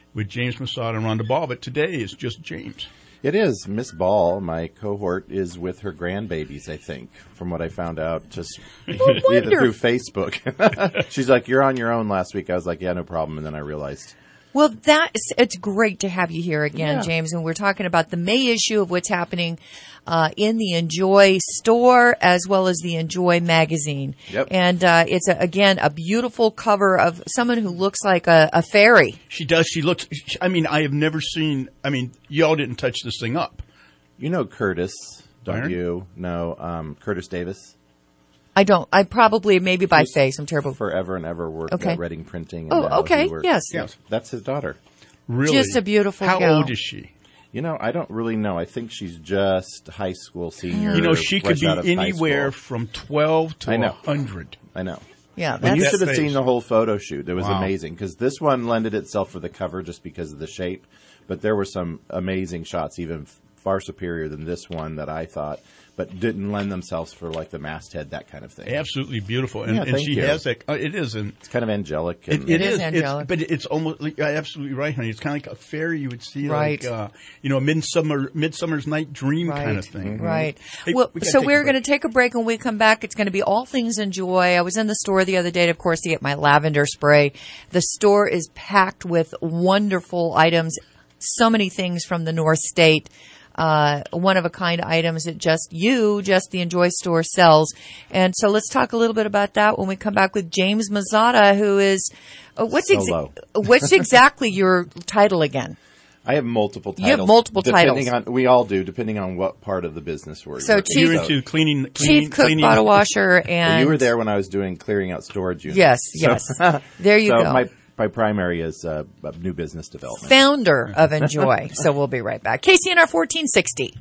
with James Masada and Rhonda Ball, but today is just James. It is. Miss Ball, my cohort, is with her grandbabies, I think, from what I found out just either through Facebook. She's like, "You're on your own last week." I was like, "Yeah, no problem." And then I realized. Well, it's great to have you here again, James. And we're talking about the May issue of what's happening in the Enjoy store as well as the Enjoy magazine. Yep. And it's, again, a beautiful cover of someone who looks like a fairy. She does. She looks, I mean, I have never seen, I mean, y'all didn't touch this thing up. You know Curtis, don't Byron? you? No, Curtis Davis. I don't. I probably, maybe by face. I'm terrible. Forever and ever worked at Reading Printing. And Oh, okay. Yes. That's his daughter. Really? Just a beautiful How gal. old is she? You know, I don't really know. I think she's just high school senior. You know, she could fresh be out of high anywhere school. from 12 to I know. 100. I know. Yeah, But you that's- should have That seen face. the whole photo shoot. It was Wow. amazing because this one lended itself for the cover just because of the shape. But there were some amazing shots, even far superior than this one that I thought, but didn't lend themselves for like the masthead, that kind of thing. Absolutely beautiful. And, Yeah, and thank she you. has that. It is. And It's kind of angelic. And, it is angelic. But it's almost like, absolutely right, honey. It's kind of like a fairy you would see, Right. like, you know, a Midsummer's Night Dream kind of thing. Right. Hey, Well, we gotta so take a we're break. going to take a break. When we come back, it's going to be all things Enjoy. I was in the store the other day, of course, to get my lavender spray. The store is packed with wonderful items. So many things from the North State. One-of-a-kind items that just the Enjoy store sells. And so let's talk a little bit about that when we come back with James Mazzata, who is, what's exactly your title again? I have multiple titles. You have multiple titles. We all do, depending on what part of the business we're So in. Chief- You're into cleaning, Chief Cook cleaning. Bottle Washer Well, and... you were there when I was doing clearing out storage units. Yes, So- yes. There you so go. My primary is new business development. Founder of Enjoy. So we'll be right back. KCNR 1460.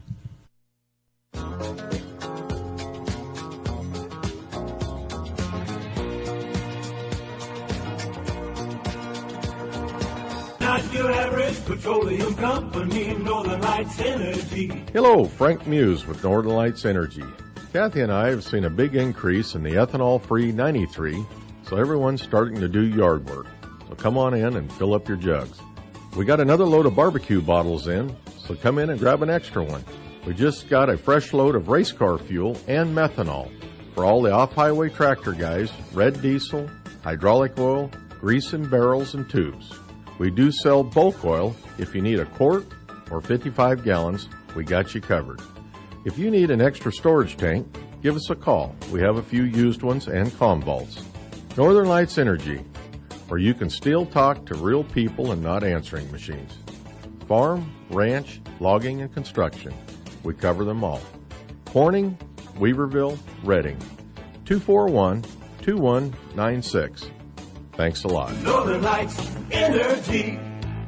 Not your average petroleum company, Northern Lights Energy. Hello, Frank Muse with Northern Lights Energy. Kathy and I have seen a big increase in the ethanol-free 93, so everyone's starting to do yard work. So come on in and fill up your jugs. We got another load of barbecue bottles in, so come in and grab an extra one. We just got a fresh load of race car fuel and methanol for all the off-highway tractor guys, red diesel, hydraulic oil, grease in barrels and tubes. We do sell bulk oil. If you need a quart or 55 gallons, we got you covered. If you need an extra storage tank, give us a call. We have a few used ones and comm vaults. Northern Lights Energy, where you can still talk to real people and not answering machines. Farm, ranch, logging, and construction. We cover them all. Corning, Weaverville, Reading. 241-2196. Thanks a lot. Northern Lights Energy.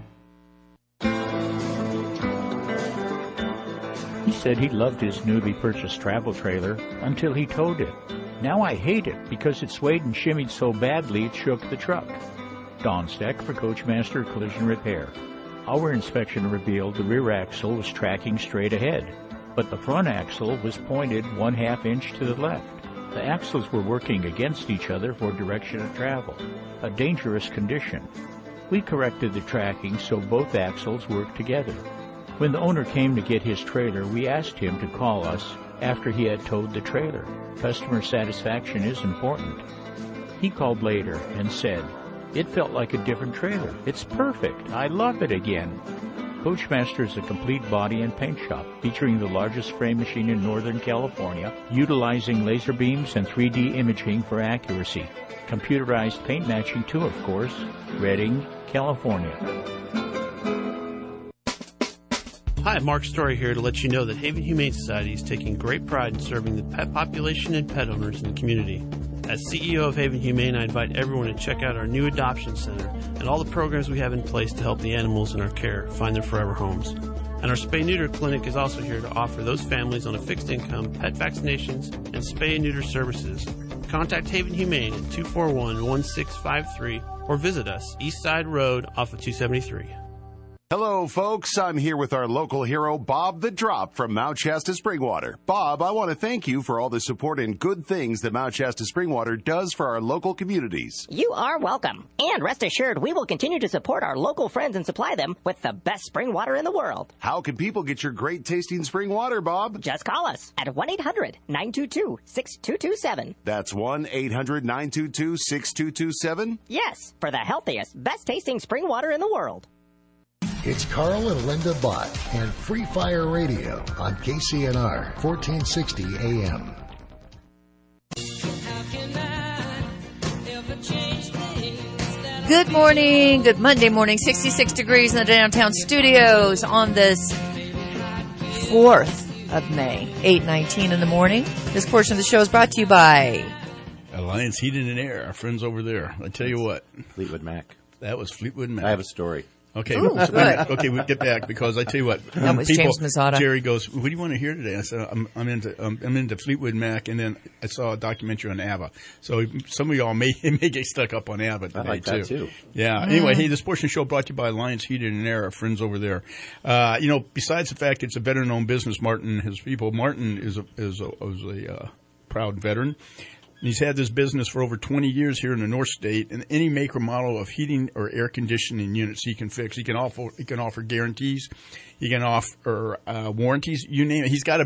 He said he loved his newly purchased travel trailer until he towed it. Now I hate it because it swayed and shimmied so badly it shook the truck. Don Steck for Coachmaster Collision Repair. Our inspection revealed the rear axle was tracking straight ahead, but the front axle was pointed 1/2 inch to the left. The axles were working against each other for direction of travel, a dangerous condition. We corrected the tracking so both axles worked together. When the owner came to get his trailer, we asked him to call us after he had towed the trailer. Customer satisfaction is important. He called later and said, "It felt like a different trailer. It's perfect. I love it again." Coachmaster is a complete body and paint shop featuring the largest frame machine in Northern California, utilizing laser beams and 3D imaging for accuracy. Computerized paint matching too, of course. Reading, California. Hi, Mark Story here to let you know that Haven Humane Society is taking great pride in serving the pet population and pet owners in the community. As CEO of Haven Humane, I invite everyone to check out our new adoption center and all the programs we have in place to help the animals in our care find their forever homes. And our spay-neuter clinic is also here to offer those families on a fixed income pet vaccinations and spay and neuter services. Contact Haven Humane at 241-1653 or visit us East Side Road off of 273. Hello, folks. I'm here with our local hero, Bob the Drop from Mount Shasta Springwater. Bob, I want to thank you for all the support and good things that Mount Shasta Springwater does for our local communities. You are welcome. And rest assured, we will continue to support our local friends and supply them with the best spring water in the world. How can people get your great tasting spring water, Bob? Just call us at 1-800-922-6227. That's 1-800-922-6227? Yes, for the healthiest, best tasting spring water in the world. It's Carl and Linda Bott and Free Fire Radio on KCNR 1460 AM. Good morning, good Monday morning, 66 degrees in the downtown studios on this 4th of May, 8:19 in the morning. This portion of the show is brought to you by Alliance Heating and Air, our friends over there. I tell you what. Fleetwood Mac. That was Fleetwood Mac. I have a story. Okay, Ooh, okay, we'll get back because I tell you what. That was James Mazzata. Jerry goes, "What do you want to hear today?" I said, "I'm into Fleetwood Mac," and then I saw a documentary on ABBA. So some of y'all may get stuck up on ABBA today, I like that too. Yeah. Anyway, hey, this portion of the show brought to you by Alliance Heating and Air, our friends over there. Besides the fact it's a veteran-owned business, Martin and his people. Martin is a proud veteran. He's had this business for over 20 years here in the North State, and any make or model of heating or air conditioning units he can fix. He can offer guarantees. He can offer warranties. You name it. He's got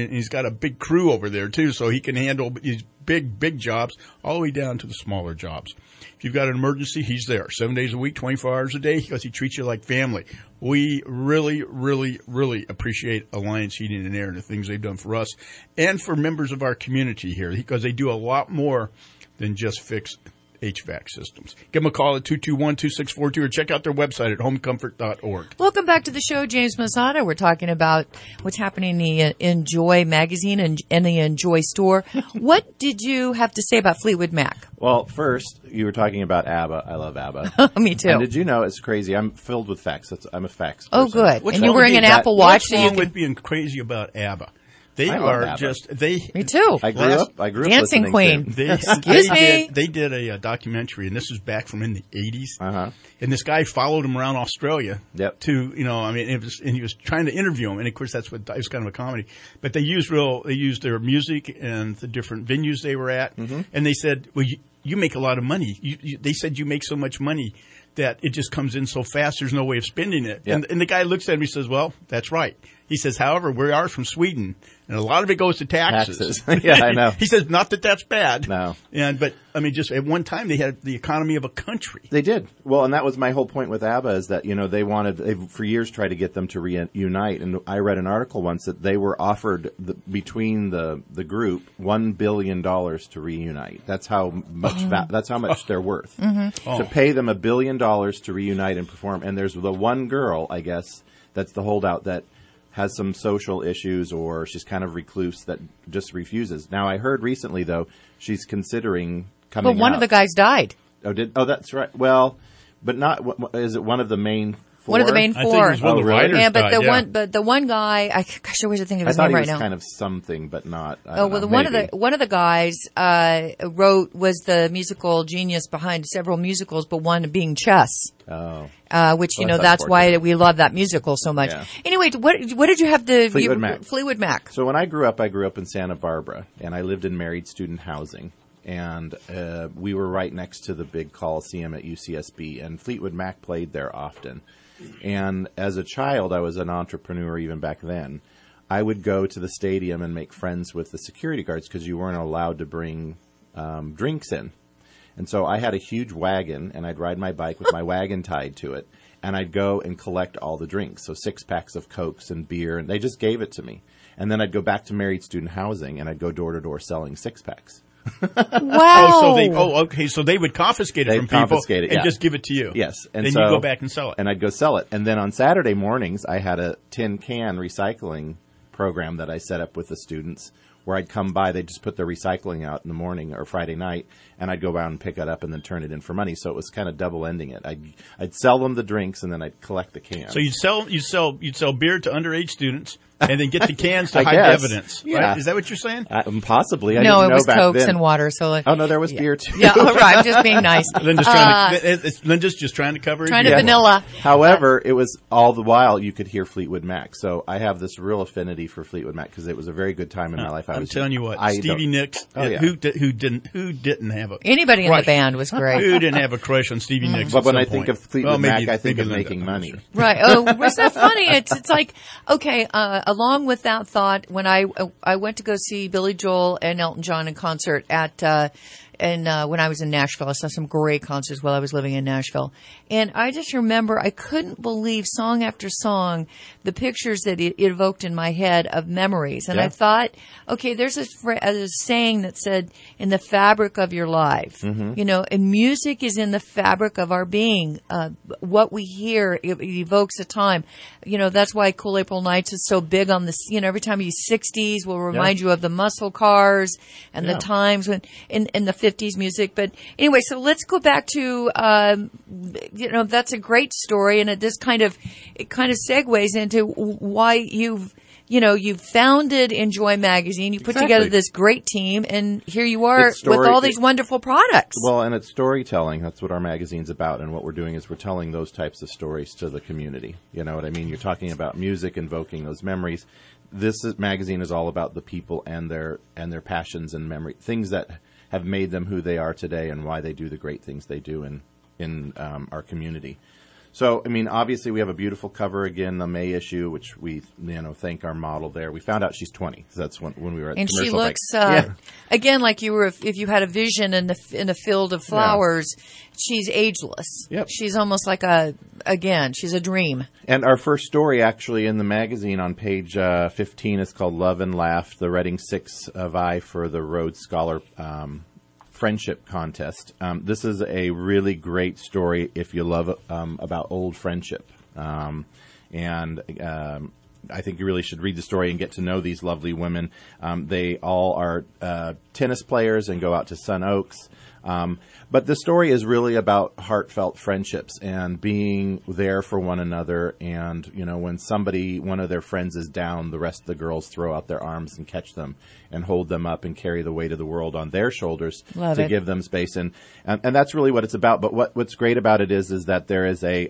a big crew over there too, so he can handle these big jobs all the way down to the smaller jobs. If you've got an emergency, he's there 7 days a week, 24 hours a day, because he treats you like family. We really, really, really appreciate Alliance Heating and Air and the things they've done for us and for members of our community here, because they do a lot more than just fix HVAC systems. Give them a call at 221-2642 or check out their website at homecomfort.org. Welcome back to the show, James Mazzata. We're talking about what's happening in the Enjoy magazine and the Enjoy store. What did you have to say about Fleetwood Mac? Well, first, you were talking about ABBA. I love ABBA. Me too. And did you know, it's crazy, I'm filled with facts. I'm a facts person. Oh, good. And you're wearing an Apple Watch. What's wrong with being crazy about ABBA? They are just Me too. I grew up Dancing Queen. Excuse me. They did a documentary, and this is back from in the 80s. Uh-huh. And this guy followed him around Australia. Yep. And he was trying to interview him, and of course it was kind of a comedy. But they used their music and the different venues they were at, and they said, "Well, you make a lot of money." They said you make so much money that it just comes in so fast, there's no way of spending it. Yep. And the guy looks at him and he says, "Well, that's right." He says, "However, we are from Sweden, and a lot of it goes to taxes." Yeah, I know. He says, not that that's bad. No. But just at one time they had the economy of a country. They did. Well, and that was my whole point with ABBA, is that, they've for years tried to get them to reunite. And I read an article once that they were offered between the group $1 billion to reunite. That's how much they're worth. To pay them $1 billion to reunite and perform. And there's the one girl, I guess, that's the holdout that has some social issues, or she's kind of recluse that just refuses. Now, I heard recently, though, she's considering coming out. But one of the guys died. Oh, that's right. Well, but not, is it one of the main four? One of the main four. I think it was one of the writers but died, the one guy, I always think of his name right now. I thought he was kind of something, but not. One of the guys was the musical genius behind several musicals, but one being Chess. Oh. Which, that's why we love that musical so much. Yeah. Anyway, what did you have to... Fleetwood Mac. So when I grew up in Santa Barbara, and I lived in married student housing. And we were right next to the big Coliseum at UCSB, and Fleetwood Mac played there often. And as a child, I was an entrepreneur even back then. I would go to the stadium and make friends with the security guards because you weren't allowed to bring drinks in. And so I had a huge wagon, and I'd ride my bike with my wagon tied to it, and I'd go and collect all the drinks, so 6 packs of Cokes and beer, and they just gave it to me. And then I'd go back to married student housing, and I'd go door to door selling 6-packs. Wow. So they would confiscate it from people and just give it to you. Yes. And then you go back and sell it. And I'd go sell it. And then on Saturday mornings, I had a tin can recycling program that I set up with the students, where I'd come by, they'd just put their recycling out in the morning or Friday night, and I'd go out and pick it up and then turn it in for money. So it was kind of double-ending it. I'd sell them the drinks, and then I'd collect the cans. So you'd sell beer to underage students, and then get the cans to hide evidence. Yeah. Right? Is that what you're saying? Possibly. I no, didn't it was know Cokes then. and water. So no, there was beer too. Yeah, right. I'm just being nice. Linda's just trying to cover. Trying to vanilla. However, it was all the while you could hear Fleetwood Mac. So I have this real affinity for Fleetwood Mac because it was a very good time in my life. I'm telling you what, Stevie Nicks. Who didn't have a anybody crush? In the band was great. Who didn't have a crush on Stevie Nicks? But when I think of Fleetwood Mac, I think of making money. Right. Oh, was that funny? It's like, okay, along with that thought, when I went to go see Billy Joel and Elton John in concert when I was in Nashville. I saw some great concerts while I was living in Nashville. And I just remember I couldn't believe song after song the pictures that it evoked in my head of memories. And I thought, okay, there's a saying that said, in the fabric of your life. Mm-hmm. And music is in the fabric of our being. What we hear, it evokes a time. That's why Cool April Nights is so big on this. Every time you 60s will remind you of the muscle cars and the times when in the 50s music. But anyway, so let's go back to, that's a great story. And it kind of segues into why you've founded Enjoy Magazine. You put together this great team, and here you are with all these wonderful products. Well, and it's storytelling. That's what our magazine's about. And what we're doing is we're telling those types of stories to the community. You know what I mean? You're talking about music, invoking those memories. This magazine is all about the people and their passions and memory, things that have made them who they are today and why they do the great things they do in our community. So, I mean, obviously we have a beautiful cover again, the May issue, which we, thank our model there. We found out she's 20. So that's when we were at the commercial break. And she looks, again, like you were, if you had a vision in the field of flowers, she's ageless. Yep. She's almost like she's a dream. And our first story actually in the magazine on page 15 is called Love and Laugh, the Reading Six vie for the Rhodes Scholar Friendship Contest. This is a really great story if you love about old friendship. I think you really should read the story and get to know these lovely women. They all are tennis players and go out to Sun Oaks. But the story is really about heartfelt friendships and being there for one another. And, when one of their friends is down, the rest of the girls throw out their arms and catch them and hold them up and carry the weight of the world on their shoulders to give them space. And that's really what it's about. But what's great about it is that there is a,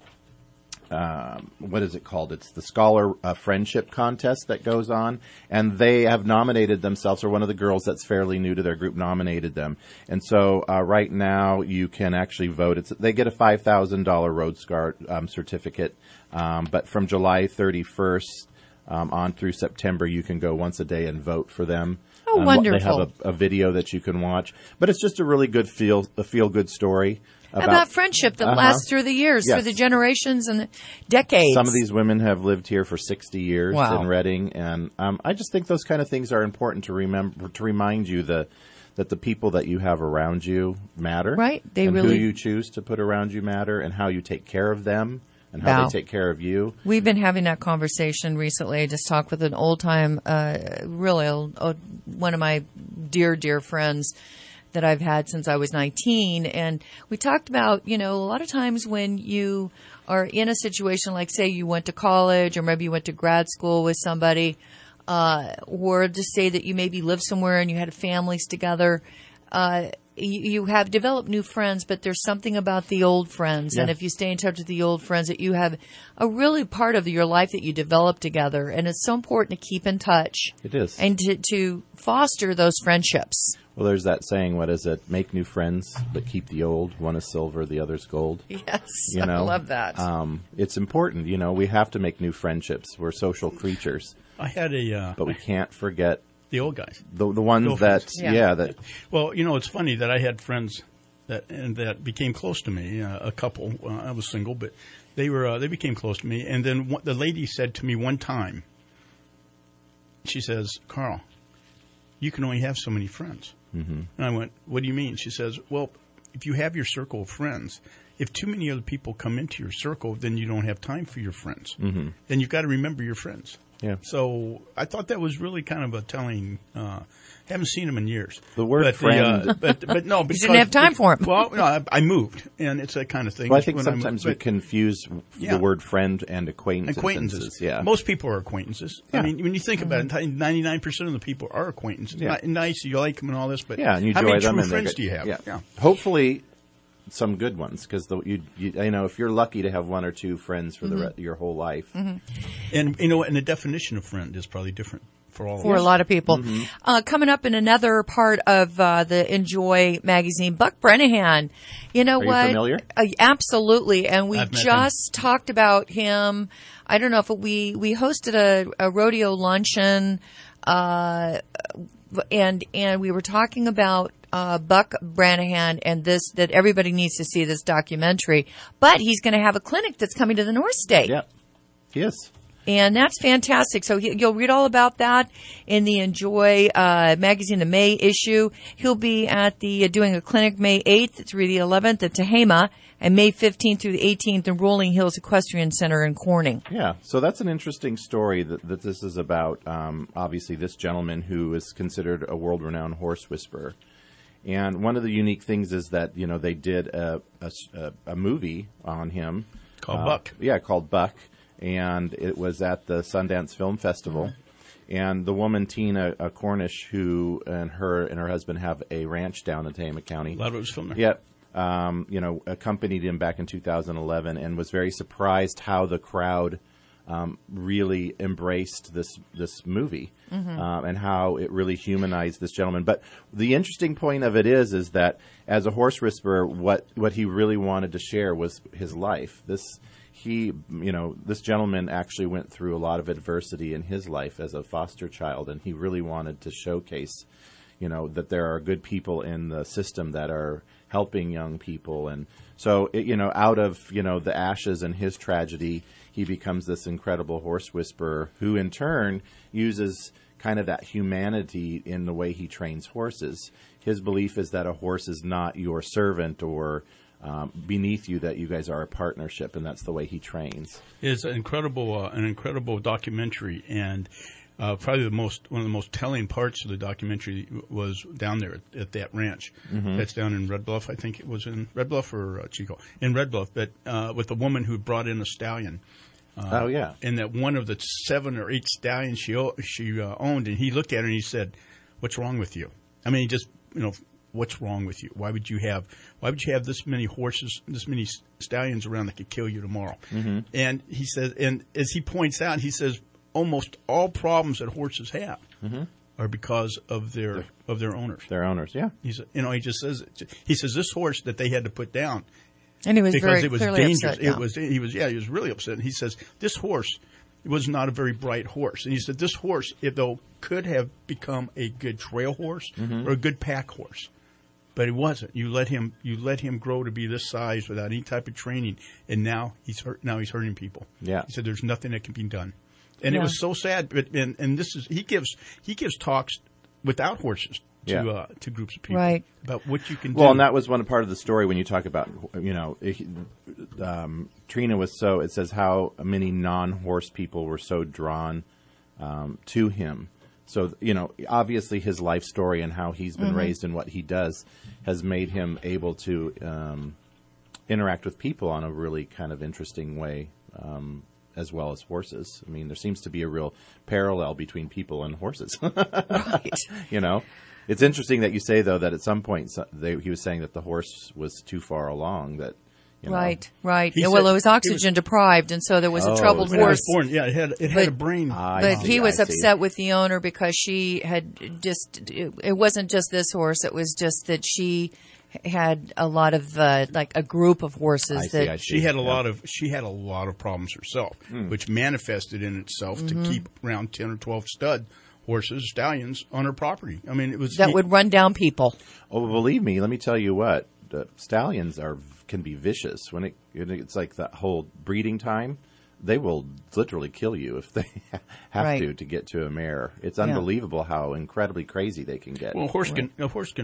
what is it called? It's the Scholar Friendship Contest that goes on, and they have nominated themselves, or one of the girls that's fairly new to their group nominated them. And so right now you can actually vote. They get a $5,000 Rhodes Scholar certificate, but from July 31st on through September, you can go once a day and vote for them. Oh, wonderful. They have a video that you can watch, but it's just a really good feel-good story. About friendship that lasts through the years, through the generations and the decades. Some of these women have lived here for 60 years in Reading, and I just think those kind of things are important to remember, to remind you that the people that you have around you matter. Right. Who you choose to put around you matter, and how you take care of them and how they take care of you. We've been having that conversation recently. I just talked with an old-time, really old, one of my dear, dear friends that I've had since I was 19. And we talked about, a lot of times when you are in a situation like, say, you went to college or maybe you went to grad school with somebody, or just say that you maybe lived somewhere and you had families together, you have developed new friends, but there's something about the old friends. Yeah. And if you stay in touch with the old friends, that you have a really part of your life that you develop together. And it's so important to keep in touch. It is. And to foster those friendships. Well, there's that saying, what is it? Make new friends, but keep the old. One is silver, the other's gold. Yes, I love that. It's important. We have to make new friendships. We're social creatures. I had but we can't forget the old guys. The ones that, that. Well, it's funny that I had friends that became close to me, a couple. I was single, but they became close to me. And then the lady said to me one time, she says, "Carl, you can only have so many friends." Mm-hmm. And I went, "What do you mean?" She says, "Well, if you have your circle of friends, if too many other people come into your circle, then you don't have time for your friends. Mm-hmm. Then you've got to remember your friends. Yeah. So I thought that was really kind of a telling. Haven't seen him in years. The word friend. But no, because you didn't have time for him. Well, no, I moved, and it's that kind of thing. Well, I think sometimes we confuse the word friend and acquaintances. Yeah. Most people are acquaintances. Yeah. I mean, when you think about it, 99% of the people are acquaintances. Yeah. Nice, you like them and all this, but and you how enjoy many them true and friends do you have? Yeah. Hopefully, some good ones, because if you're lucky to have one or two friends for your whole life, and and the definition of friend is probably different for all of us. For a lot of people. Coming up in another part of the Enjoy magazine, Buck Brennahan. You know what? Are you familiar? Absolutely. And we I've met just talked about him. I don't know if we hosted a rodeo luncheon, and we were talking about Buck Brennahan and that everybody needs to see this documentary. But he's going to have a clinic that's coming to the North State. Yeah, he is. And that's fantastic. So you'll read all about that in the Enjoy magazine, the May issue. He'll be at doing a clinic May 8th through the 11th at Tehama, and May 15th through the 18th in Rolling Hills Equestrian Center in Corning. Yeah, so that's an interesting story that this is about. Obviously, this gentleman who is considered a world-renowned horse whisperer. And one of the unique things is that, they did a movie on him. Called Buck. Yeah, called Buck. And it was at the Sundance Film Festival. And the woman, Tina Cornish, who and her husband have a ranch down in Tehama County. A lot of it was filmed there. Yep. Accompanied him back in 2011 and was very surprised how the crowd really embraced this movie and how it really humanized this gentleman. But the interesting point of it is that as a horse whisperer, what he really wanted to share was his life. This gentleman actually went through a lot of adversity in his life as a foster child, and he really wanted to showcase, that there are good people in the system that are helping young people. And so, out of, the ashes and his tragedy, he becomes this incredible horse whisperer who in turn uses kind of that humanity in the way he trains horses. His belief is that a horse is not your servant or beneath you, that you guys are a partnership, and that's the way he trains. It's an incredible documentary, and probably one of the most telling parts of the documentary was down there at that ranch. That's down in Red Bluff. I think it was in Red Bluff or Chico. In Red Bluff, but with the woman who brought in a stallion. And that one of the 7 or 8 stallions she owned, and he looked at her and he said, "What's wrong with you?" I mean, just what's wrong with you? Why would you have this many horses, this many stallions around that could kill you tomorrow? And he says, and as he points out, he says almost all problems that horses have are because of their owners. Their owners, yeah. He says this horse that they had to put down. And he was because very it was clearly dangerous. upset. He was really upset. And he says this horse was not a very bright horse. And he said this horse, could have become a good trail horse or a good pack horse, but it wasn't. You let him grow to be this size without any type of training, and now he's hurting people. Yeah. He said there's nothing that can be done, and it was so sad. But and this is he gives talks without horses. To groups of people, right? About what you can do. Well, and that was one part of the story when you talk about, Trina was so. It says how many non-horse people were so drawn to him. So obviously his life story and how he's been raised and what he does has made him able to interact with people on a really kind of interesting way, as well as horses. I mean, there seems to be a real parallel between people and horses. Right. It's interesting that you say, though, that at some point he was saying that the horse was too far along. That Right. It was oxygen deprived, and so there was a troubled horse. It had a brain. But he was upset with the owner because she had it wasn't just this horse. It was just that she had a lot of like a group of horses I see. She had a lot of problems herself, which manifested in itself to keep around 10 or 12 stud horses, stallions on her property. I mean, would run down people. Oh, believe me, let me tell you what, stallions can be vicious when it's like that whole breeding time. They will literally kill you if they have to get to a mare. It's unbelievable how incredibly crazy they can get. Well, a horse can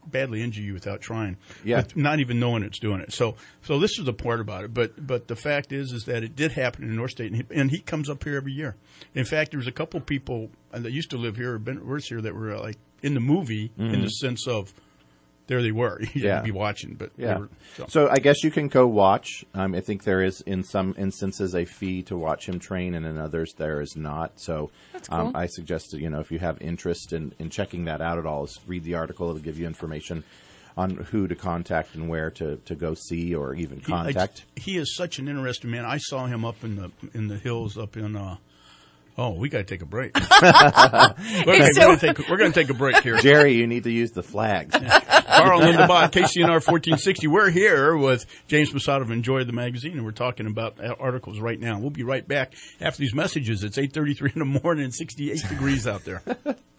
badly injure you without trying, Yeah. with not even knowing it's doing it. So this is the part about it. But the fact is that it did happen in North State, and he comes up here every year. In fact, there was a couple people that used to live here, or worse here, that were like in the movie in the sense of there they were. You didn't be watching, but yeah. they were, So I guess you can go watch. I think there is, in some instances, a fee to watch him train, and in others there is not. So That's cool. I suggest that, if you have interest in checking that out at all, is read the article. It'll give you information on who to contact and where to go see or even contact. He is such an interesting man. I saw him up in the hills up in. We got to take a break. We're going to take a break here. Jerry, you need to use the flags. Carl and Linda Bott, KCNR 1460. We're here with James Posada of Enjoy the Magazine, and we're talking about articles right now. We'll be right back after these messages. It's 8:33 in the morning and 68 degrees out there.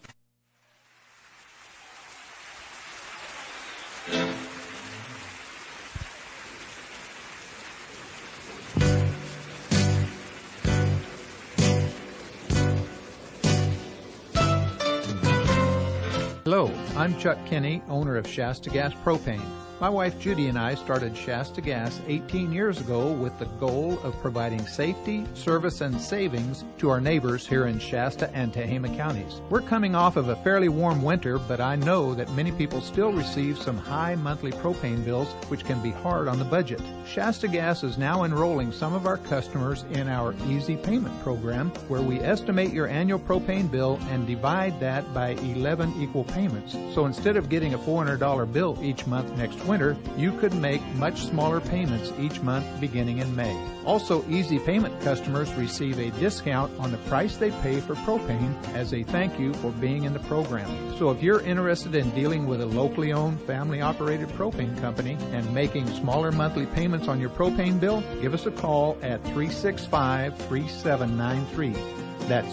Hello, I'm Chuck Kinney, owner of Shasta Gas Propane. My wife Judy and I started Shasta Gas 18 years ago with the goal of providing safety, service, and savings to our neighbors here in Shasta and Tehama counties. We're coming off of a fairly warm winter, but I know that many people still receive some high monthly propane bills, which can be hard on the budget. Shasta Gas is now enrolling some of our customers in our Easy Payment program, where we estimate your annual propane bill and divide that by 11 equal payments. So instead of getting a $400 bill each month next winter, you could make much smaller payments each month beginning in May. Also, Easy Payment customers receive a discount on the price they pay for propane as a thank you for being in the program. So if you're interested in dealing with a locally owned, family-operated propane company and making smaller monthly payments on your propane bill, give us a call at 365-3793. That's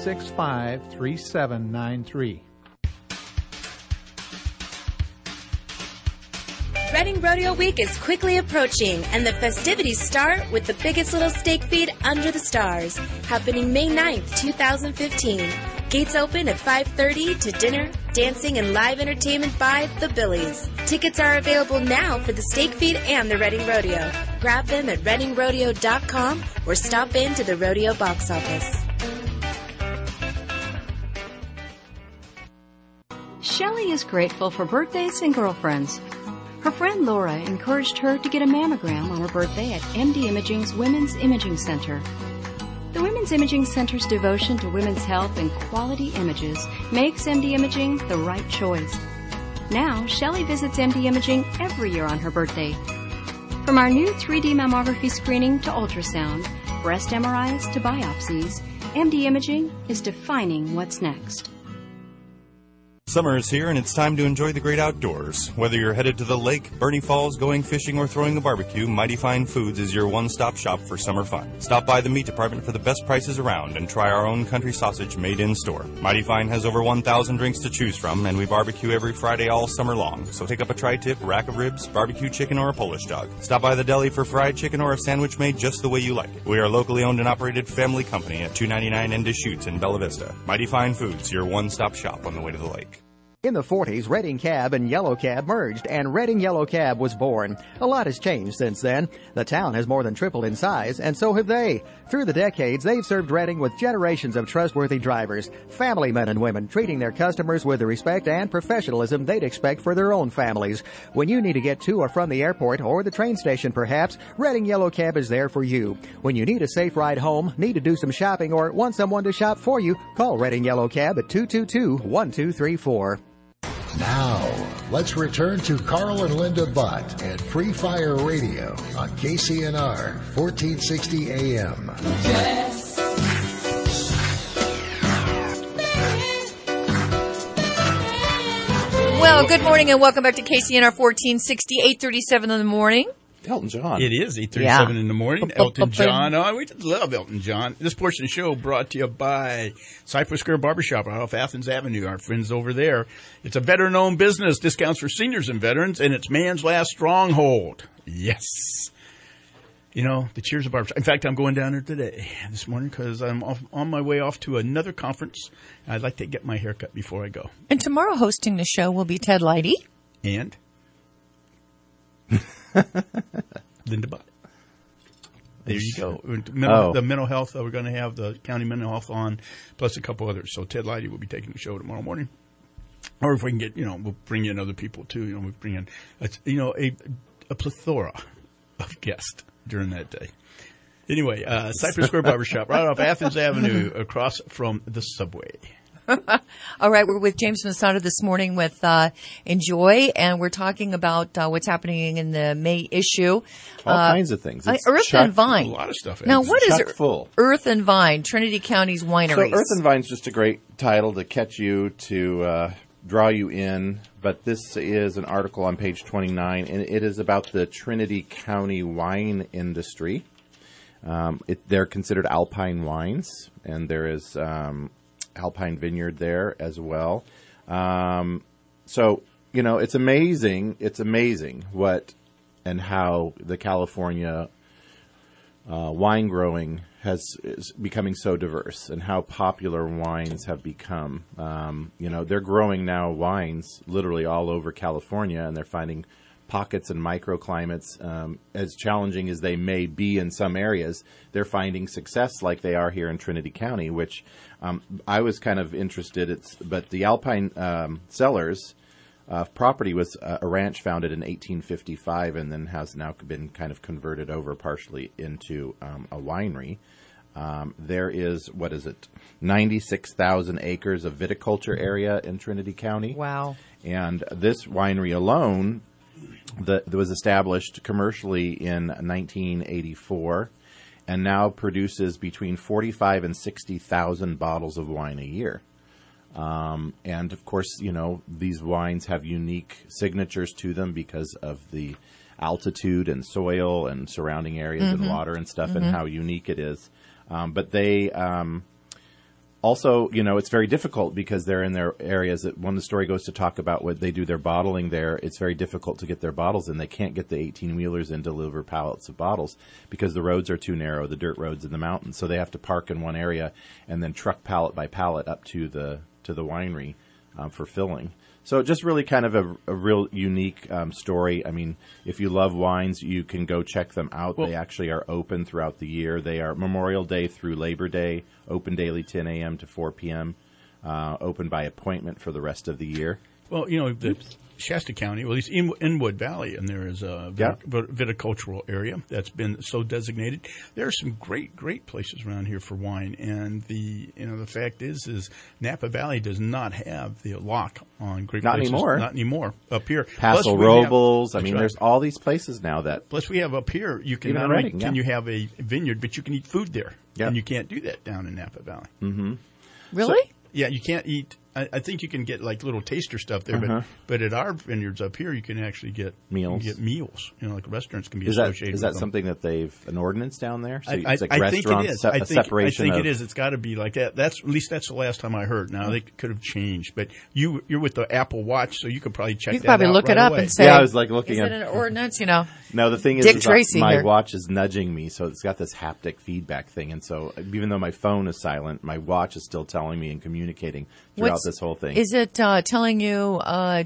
365-3793. Reading Rodeo Week is quickly approaching, and the festivities start with the biggest little steak feed under the stars, happening May 9th, 2015. Gates open at 5:30 to dinner, dancing, and live entertainment by The Billies. Tickets are available now for the steak feed and the Reading Rodeo. Grab them at readingrodeo.com or stop in to the rodeo box office. Shelley is grateful for birthdays and girlfriends. Her friend Laura encouraged her to get a mammogram on her birthday at MD Imaging's Women's Imaging Center. The Women's Imaging Center's devotion to women's health and quality images makes MD Imaging the right choice. Now, Shelley visits MD Imaging every year on her birthday. From our new 3D mammography screening to ultrasound, breast MRIs to biopsies, MD Imaging is defining what's next. Summer is here, and it's time to enjoy the great outdoors. Whether you're headed to the lake, Bernie Falls, going fishing, or throwing a barbecue, Mighty Fine Foods is your one-stop shop for summer fun. Stop by the meat department for the best prices around and try our own country sausage made in-store. Mighty Fine has over 1,000 drinks to choose from, and we barbecue every Friday all summer long. So take up a tri-tip, rack of ribs, barbecue chicken, or a Polish dog. Stop by the deli for fried chicken or a sandwich made just the way you like it. We are a locally owned and operated family company at 299 in Deschutes in Bella Vista. Mighty Fine Foods, your one-stop shop on the way to the lake. In the 40s, Redding Cab and Yellow Cab merged, and Redding Yellow Cab was born. A lot has changed since then. The town has more than tripled in size, and so have they. Through the decades, they've served Redding with generations of trustworthy drivers, family men and women, treating their customers with the respect and professionalism they'd expect for their own families. When you need to get to or from the airport or the train station, perhaps, Redding Yellow Cab is there for you. When you need a safe ride home, need to do some shopping, or want someone to shop for you, call Redding Yellow Cab at 222-1234. Now, let's return to Carl and Linda Bott and Free Fire Radio on KCNR 1460 AM. Yes. Well, good morning and welcome back to KCNR 1460, 8:37 in the morning. Elton John. It is 8:37 in the morning. Elton John. Oh, we just love Elton John. This portion of the show brought to you by Cypress Square Barbershop out off Athens Avenue. Our friends over there. It's a veteran-owned business. Discounts for seniors and veterans, and it's man's last stronghold. Yes. You know, the Cheers of Barbershop. In fact, I'm going down there this morning, because I'm on my way off to another conference. I'd like to get my hair cut before I go. And tomorrow hosting the show will be Ted Leidy. And Linda Butt. There you go. The mental health, we're going to have the county mental health on, plus a couple others. So Ted Leidy will be taking the show tomorrow morning. Or if we can get, we'll bring in other people too. We'll bring in, a plethora of guests during that day. Anyway, Cypress Square Barbershop, right off Athens Avenue, across from the subway. All right, we're with James Masada this morning with Enjoy, and we're talking about what's happening in the May issue. All kinds of things. Earth and Vine. A lot of stuff. Now, what is full. Earth and Vine, Trinity County's wineries? So Earth and Vine's just a great title to catch you, to draw you in. But this is an article on page 29, and it is about the Trinity County wine industry. They're considered alpine wines, and there is Alpine Vineyard there as well. So, it's amazing. It's amazing what and how the California wine growing is becoming so diverse, and how popular wines have become. They're growing now wines literally all over California, and they're finding pockets and microclimates, as challenging as they may be in some areas, they're finding success like they are here in Trinity County, which I was kind of interested. But the Alpine Cellars property was a ranch founded in 1855 and then has now been kind of converted over partially into a winery. There is, 96,000 acres of viticulture area in Trinity County. Wow. And this winery alone that was established commercially in 1984 and now produces between 45 and 60,000 bottles of wine a year. And, of course, these wines have unique signatures to them because of the altitude and soil and surrounding areas and water and stuff and how unique it is. But they also, it's very difficult because they're in their areas that when the story goes to talk about what they do, their bottling there, it's very difficult to get their bottles in. They can't get the 18-wheelers in to deliver pallets of bottles because the roads are too narrow, the dirt roads in the mountains. So they have to park in one area and then truck pallet by pallet up to the winery for filling. So just really kind of a real unique story. I mean, if you love wines, you can go check them out. They actually are open throughout the year. They are Memorial Day through Labor Day, open daily 10 a.m. to 4 p.m., open by appointment for the rest of the year. Well, the Shasta County, well, at least Inwood Valley, and there is a viticultural area that's been so designated. There are some great places around here for wine, and the fact is Napa Valley does not have the lock on great places. Not anymore up here. Paso Robles. There's all these places now that. Plus, we have up here. You can not only can you have a vineyard, but you can eat food there, and you can't do that down in Napa Valley. Mm-hmm. Really? So, yeah, you can't eat. I think you can get like little taster stuff there, but at our vineyards up here, you can actually get meals. Like restaurants can be associated. Is that something that they've an ordinance down there? So I think it is. I think it is. It's got to be like that. That's the last time I heard. Now they could have changed, but you're with the Apple Watch, so you could probably check. You could probably look it up and say, "Yeah, I was like looking at an ordinance." No, the thing is my watch is nudging me, so it's got this haptic feedback thing, and so even though my phone is silent, my watch is still telling me and communicating throughout this whole thing. Is it telling you?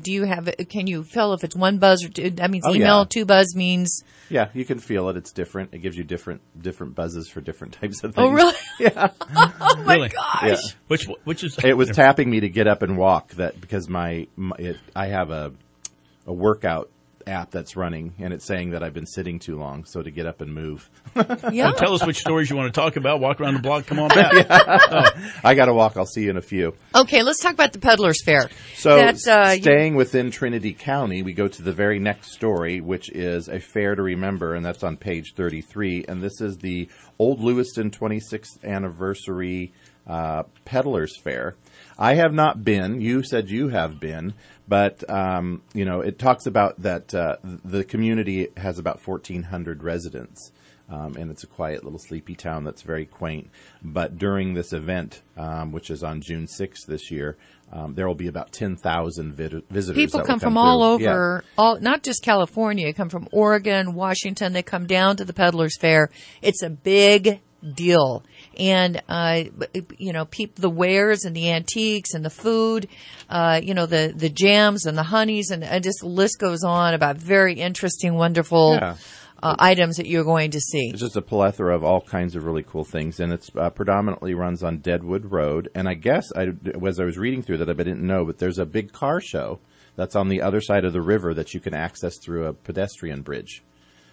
Can you feel if it's one buzz or two? That means email. 2 buzz means. Yeah, you can feel it. It's different. It gives you different buzzes for different types of things. Oh, really? Yeah. Oh my gosh. Yeah. Which is it was tapping me to get up and walk. That because I have a workout app that's running, and it's saying that I've been sitting too long, so to get up and move. Yeah. Well, tell us which stories you want to talk about. Walk around the block. Come on back. I got to walk. I'll see you in a few. Okay, let's talk about the Peddlers Fair. So staying within Trinity County, we go to the very next story, which is a fair to remember, and that's on page 33. And this is the Old Lewiston 26th Anniversary Peddlers Fair. I have not been. You said you have been. But, it talks about that the community has about 1,400 residents, and it's a quiet little sleepy town that's very quaint. But during this event, which is on June 6th this year, there will be about 10,000 visitors. People come from all over, not just California. Come from Oregon, Washington. They come down to the Peddlers Fair. It's a big deal. and the wares and the antiques and the food, the jams and the honeys, and just the list goes on about very interesting, wonderful. Yeah. Items that you're going to see. It's just a plethora of all kinds of really cool things, and it's predominantly runs on Deadwood Road. And I guess, as I was reading through that, I didn't know, but there's a big car show that's on the other side of the river that you can access through a pedestrian bridge.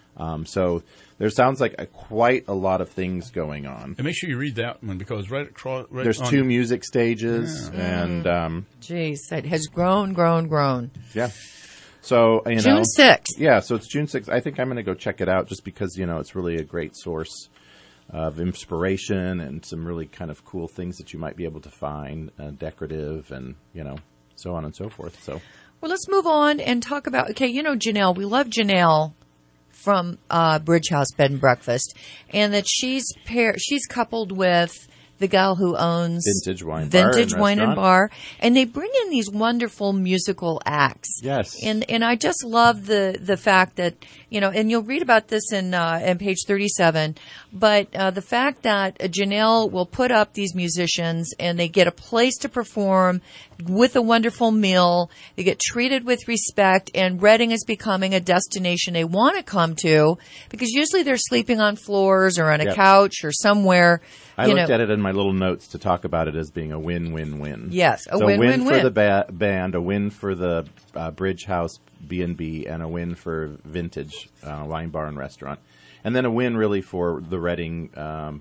So there sounds like quite a lot of things going on. And make sure you read that one, because right there's 2 music stages, and geez, that has grown. Yeah. So, June 6th. Yeah, so it's June 6th. I think I'm going to go check it out just because, it's really a great source of inspiration and some really kind of cool things that you might be able to find, decorative and, so on and so forth. So, well, let's move on and talk about, Janelle. We love Janelle from Bridge House Bed and Breakfast, and that she's coupled with the gal who owns Vintage Wine and Bar, and they bring in these wonderful musical acts. Yes, and I just love the fact that and you'll read about this in page 37. But the fact that Janelle will put up these musicians and they get a place to perform with a wonderful meal, they get treated with respect, and Reading is becoming a destination they want to come to, because usually they're sleeping on floors or on a couch or somewhere. I looked at it in my little notes to talk about it as being a win-win-win. Yes, a win-win-win. For the band, a win for the Bridge House B&B, and a win for Vintage Wine Bar and Restaurant. And then a win really for the Reading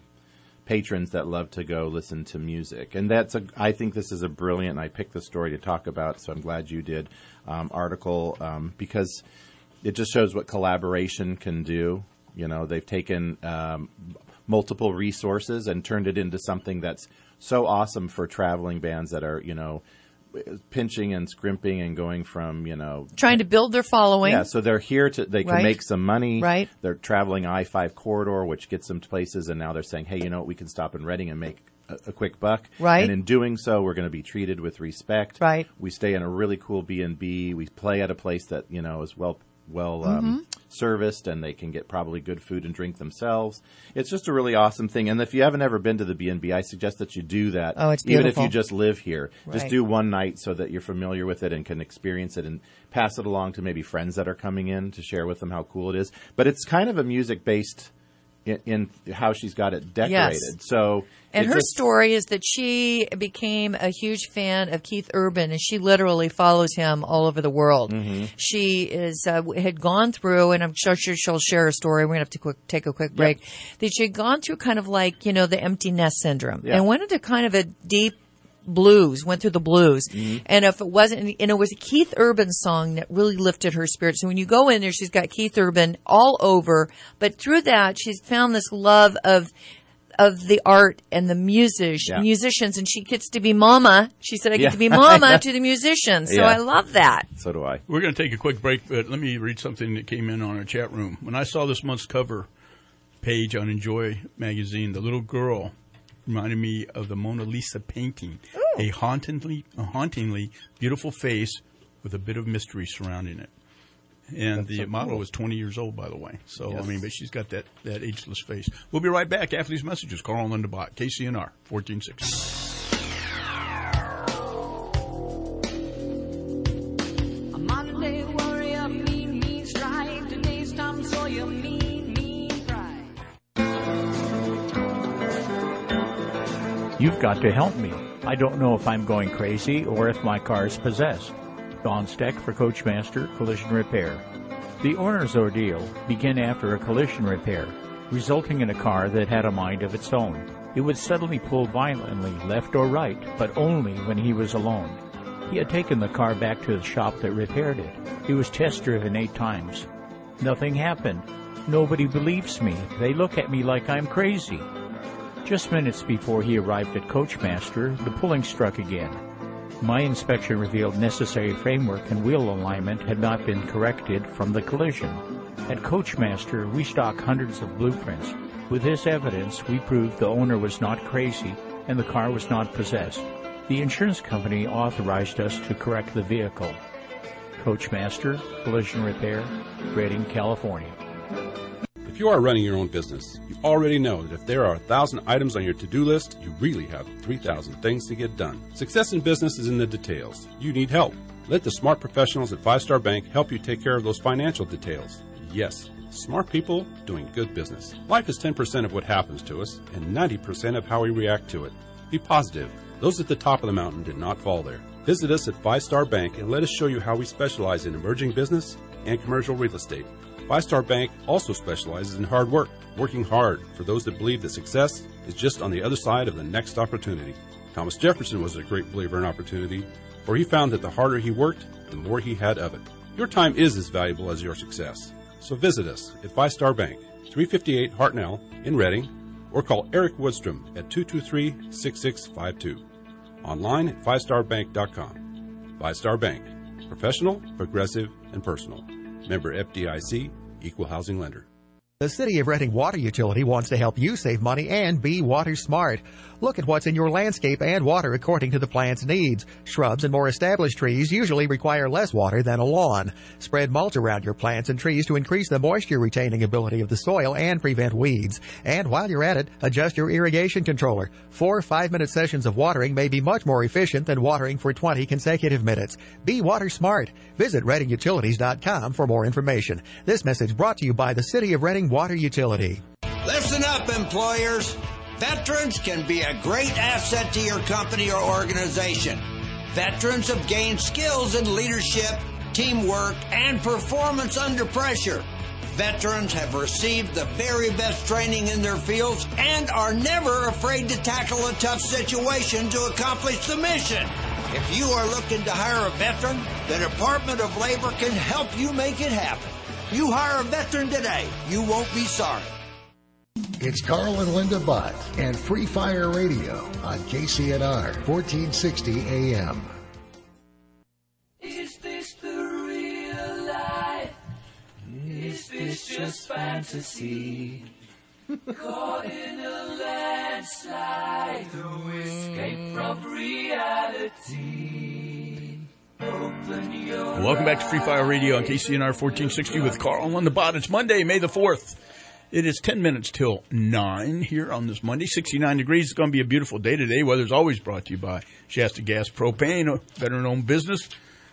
patrons that love to go listen to music. And I think this is a brilliant, and I picked the story to talk about, so I'm glad you did, article, because it just shows what collaboration can do. They've taken multiple resources and turned it into something that's so awesome for traveling bands that are, pinching and scrimping and going from, trying to build their following. Yeah, so they're here they can make some money. Right. They're traveling I-5 corridor, which gets them to places, and now they're saying, hey, we can stop in Reading and make a quick buck. Right. And in doing so, we're going to be treated with respect. Right. We stay in a really cool B&B. We play at a place that, is well serviced, and they can get probably good food and drink themselves. It's just a really awesome thing. And if you haven't ever been to the B&B, I suggest that you do that. Oh, it's beautiful. Even if you just live here. Right. Just do one night so that you're familiar with it and can experience it and pass it along to maybe friends that are coming in to share with them how cool it is. But it's kind of a music-based in how she's got it decorated. Yes. So, and her story is that she became a huge fan of Keith Urban, and she literally follows him all over the world. Mm-hmm. She had gone through, and I'm sure she'll share a story. We're going to have to take a quick break. Yep. That she had gone through kind of like, the empty nest syndrome, and went into kind of a deep went through the blues. Mm-hmm. And if it wasn't, and it was a Keith Urban song that really lifted her spirit. So when you go in there, she's got Keith Urban all over, but through that, she's found this love of the art and the musicians, and she gets to be mama. She said, I get to be mama to the musicians. So I love that. So do I. We're going to take a quick break, but let me read something that came in on our chat room. When I saw this month's cover page on Enjoy magazine, the little girl reminded me of the Mona Lisa painting. Ooh. A hauntingly beautiful face with a bit of mystery surrounding it. And that's the model was 20 years old, by the way. So, yes. But she's got that ageless face. We'll be right back after these messages. Carl and Linda Bott, KCNR, 1460. You've got to help me. I don't know if I'm going crazy or if my car's possessed. Don Steck for Coachmaster Collision Repair. The owner's ordeal began after a collision repair, resulting in a car that had a mind of its own. It would suddenly pull violently left or right, but only when he was alone. He had taken the car back to the shop that repaired it. It was test-driven 8 times. Nothing happened. Nobody believes me. They look at me like I'm crazy. Just minutes before he arrived at Coachmaster, the pulling struck again. My inspection revealed necessary framework and wheel alignment had not been corrected from the collision. At Coachmaster, we stock hundreds of blueprints. With this evidence, we proved the owner was not crazy and the car was not possessed. The insurance company authorized us to correct the vehicle. Coachmaster Collision Repair, Reading, California. If If you are running your own business, you already know that if there are 1,000 items on your to-do list, you really have 3,000 things to get done. Success in business is in the details. You need help. Let the smart professionals at 5 Star Bank help you take care of those financial details. Yes, smart people doing good business. Life is 10% of what happens to us and 90% of how we react to it. Be positive. Those at the top of the mountain did not fall there. Visit us at 5 Star Bank and let us show you how we specialize in emerging business and commercial real estate. 5 Star Bank also specializes in hard work, working hard for those that believe that success is just on the other side of the next opportunity. Thomas Jefferson was a great believer in opportunity, for he found that the harder he worked, the more he had of it. Your time is as valuable as your success. So visit us at 5 Star Bank, 358 Hartnell in Reading, or call Eric Woodstrom at 223-6652. Online at 5starbank.com. 5 Star Bank. Professional, progressive, and personal. Member FDIC, Equal Housing Lender. The City of Reading Water Utility wants to help you save money and be water smart. Look at what's in your landscape and water according to the plant's needs. Shrubs and more established trees usually require less water than a lawn. Spread mulch around your plants and trees to increase the moisture retaining ability of the soil and prevent weeds. And while you're at it, adjust your irrigation controller. 4 5-minute sessions of watering may be much more efficient than watering for 20 consecutive minutes. Be water smart. Visit ReadingUtilities.com for more information. This message brought to you by the City of Reading Water Utility. Listen up, employers. Veterans can be a great asset to your company or organization. Veterans have gained skills in leadership, teamwork, and performance under pressure. Veterans have received the very best training in their fields and are never afraid to tackle a tough situation to accomplish the mission. If you are looking to hire a veteran, the Department of Labor can help you make it happen. You hire a veteran today, you won't be sorry. It's Carl and Linda Butt and Free Fire Radio on KCNR 1460 AM. Is this the real life? Is this just fantasy? Caught in a landslide, no escape from reality. Open your Welcome back to Free Fire Radio on KCNR 1460 with Carl on the bot. It's Monday, May the 4th. It is 10 minutes till 9 here on this Monday. 69 degrees. It's going to be a beautiful day today. Weather's always brought to you by Shasta Gas Propane, a veteran-owned business.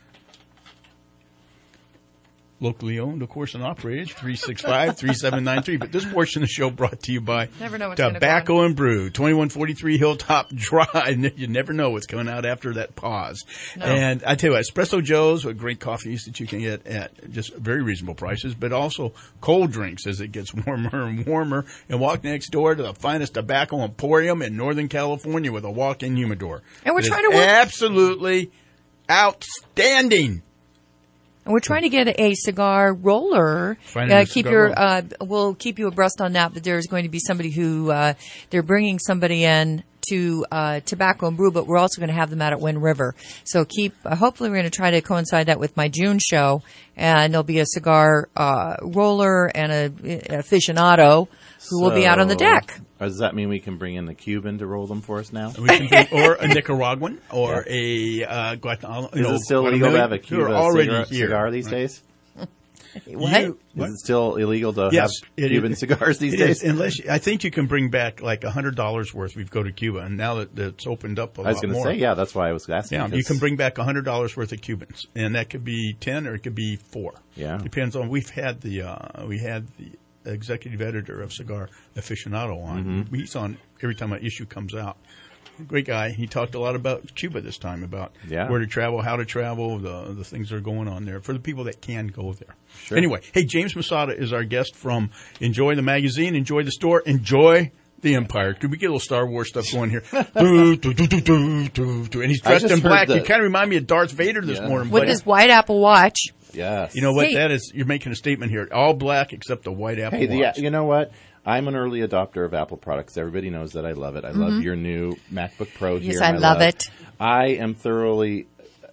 Locally owned, of course, and operated, 365-3793. But this portion of the show brought to you by Tobacco and Brew, 2143 Hilltop Drive. You never know what's coming out after that pause. No. And I tell you what, Espresso Joe's are great coffees that you can get at just very reasonable prices, but also cold drinks as it gets warmer and warmer. And walk next door to the finest tobacco emporium in Northern California with a walk-in humidor. And we're trying to work absolutely outstanding. And we're trying to get a cigar roller. We'll keep you abreast on that. But there's going to be somebody who they're bringing somebody in to Tobacco and Brew, but we're also going to have them out at Wind River. So hopefully we're going to try to coincide that with my June show, and there'll be a cigar roller and a aficionado who will be out on the deck. Does that mean we can bring in the Cuban to roll them for us now? We can or a Nicaraguan or a Guatemala. Is it still illegal to have a Cuban cigar these days? What? Is it still illegal to have Cuban cigars these days? Unless I think you can bring back like $100 worth if you go to Cuba, and now that it's opened up a lot more. I was going to say, yeah, that's why I was asking. Yeah, you can bring back $100 worth of Cubans, and that could be 10 or it could be 4. Yeah, depends on. We had the executive editor of Cigar Aficionado on. Mm-hmm. He's on every time an issue comes out. Great guy. He talked a lot about Cuba this time, about where to travel, how to travel, the things that are going on there for the people that can go there. Sure. Anyway, hey, James Masada is our guest from Enjoy the Magazine, Enjoy the Store, Enjoy the Empire. Could we get a little Star Wars stuff going here? And he's dressed in black. You kind of remind me of Darth Vader this morning. With his white Apple Watch. Yes. You know what that is? You're making a statement here. All black except the white Apple Watch. You know what? I'm an early adopter of Apple products. Everybody knows that I love it. I love your new MacBook Pro here. Yes, I love it. I am thoroughly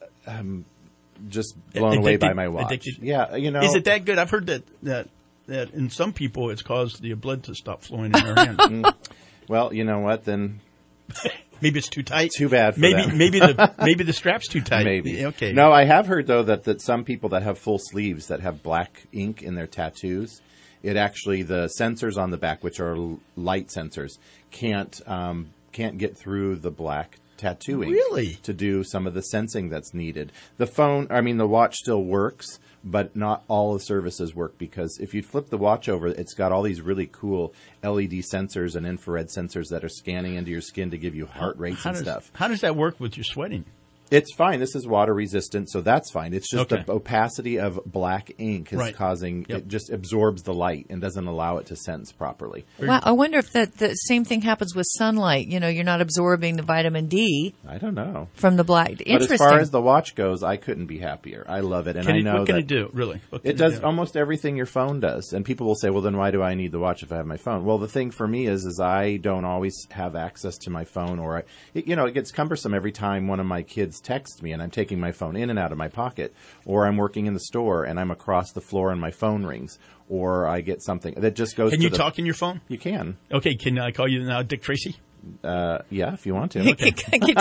just blown away by my watch. Addicted. Yeah, you know. Is it that good? I've heard that in some people it's caused the blood to stop flowing in their hands. Well, you know what? Then Maybe it's too tight. Too bad for them. Maybe the strap's too tight. Maybe. Okay. No, I have heard though that some people that have full sleeves that have black ink in their tattoos, it actually the sensors on the back, which are light sensors, can't get through the black tattoo ink to do some of the sensing that's needed. The watch still works, but not all the services work, because if you flip the watch over, it's got all these really cool LED sensors and infrared sensors that are scanning into your skin to give you heart rates and stuff. How does that work with your sweating? It's fine. This is water resistant, so that's fine. It's just the opacity of black ink is causing it just absorbs the light and doesn't allow it to sense properly. Well, I wonder if the same thing happens with sunlight. You're not absorbing the vitamin D. I don't know. From the black. Interesting. But as far as the watch goes, I couldn't be happier. I love it, and I know what can it do? Really, it does almost everything your phone does. And people will say, "Well, then why do I need the watch if I have my phone?" Well, the thing for me is I don't always have access to my phone, or it gets cumbersome every time one of my kids texts me, and I'm taking my phone in and out of my pocket, or I'm working in the store and I'm across the floor and my phone rings, or I get something that just goes. Can you talk in your phone? You can. Okay, can I call you now, Dick Tracy? Yeah, if you want to. Okay.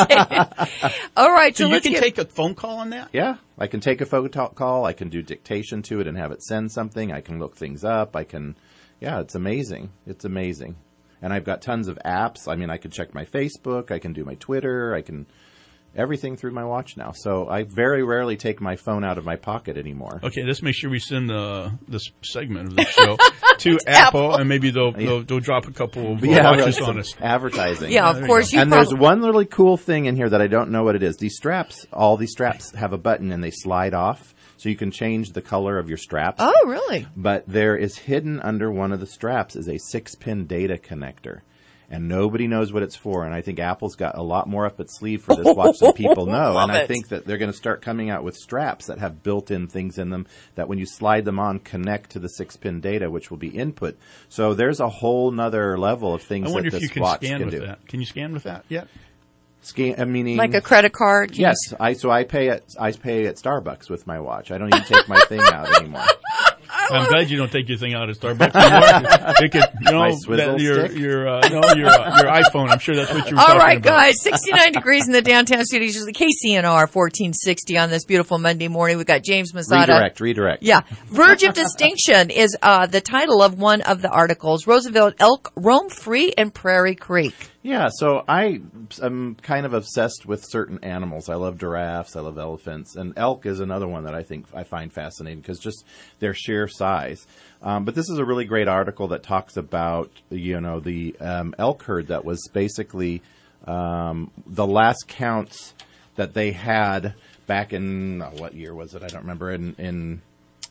All right, so you can take a phone call on that? Yeah, I can take a phone call. I can do dictation to it and have it send something. I can look things up. It's amazing. It's amazing. And I've got tons of apps. I mean, I can check my Facebook. I can do my Twitter. I can everything through my watch now. So I very rarely take my phone out of my pocket anymore. Okay, let's make sure we send this segment of the show to Apple, and maybe they'll drop a couple of watches on us. Advertising. Yeah, of course. There's one really cool thing in here that I don't know what it is. All these straps have a button and they slide off, so you can change the color of your straps. Oh, really? But there is hidden under one of the straps is a 6-pin data connector. And nobody knows what it's for. And I think Apple's got a lot more up its sleeve for this watch than people know. And I think that they're going to start coming out with straps that have built-in things in them that when you slide them on, connect to the 6-pin data, which will be input. So there's a whole nother level of things that this watch can do. That. Can you scan with that yet? Meaning like a credit card? Yes. I pay at Starbucks with my watch. I don't even take my thing out anymore. I'm glad you don't take your thing out of Starbucks anymore. It could, your iPhone. I'm sure that's what you were talking about. All right, guys. 69 degrees in the downtown studios. The KCNR 1460 on this beautiful Monday morning. We've got James Masada. Redirect. Yeah. Verge of Distinction is the title of one of the articles. Roosevelt elk roam free in Prairie Creek. Yeah, so I'm kind of obsessed with certain animals. I love giraffes, I love elephants, and elk is another one that I find fascinating because just their sheer size. But this is a really great article that talks about the elk herd that was basically the last counts that they had back in what year was it? I don't remember. In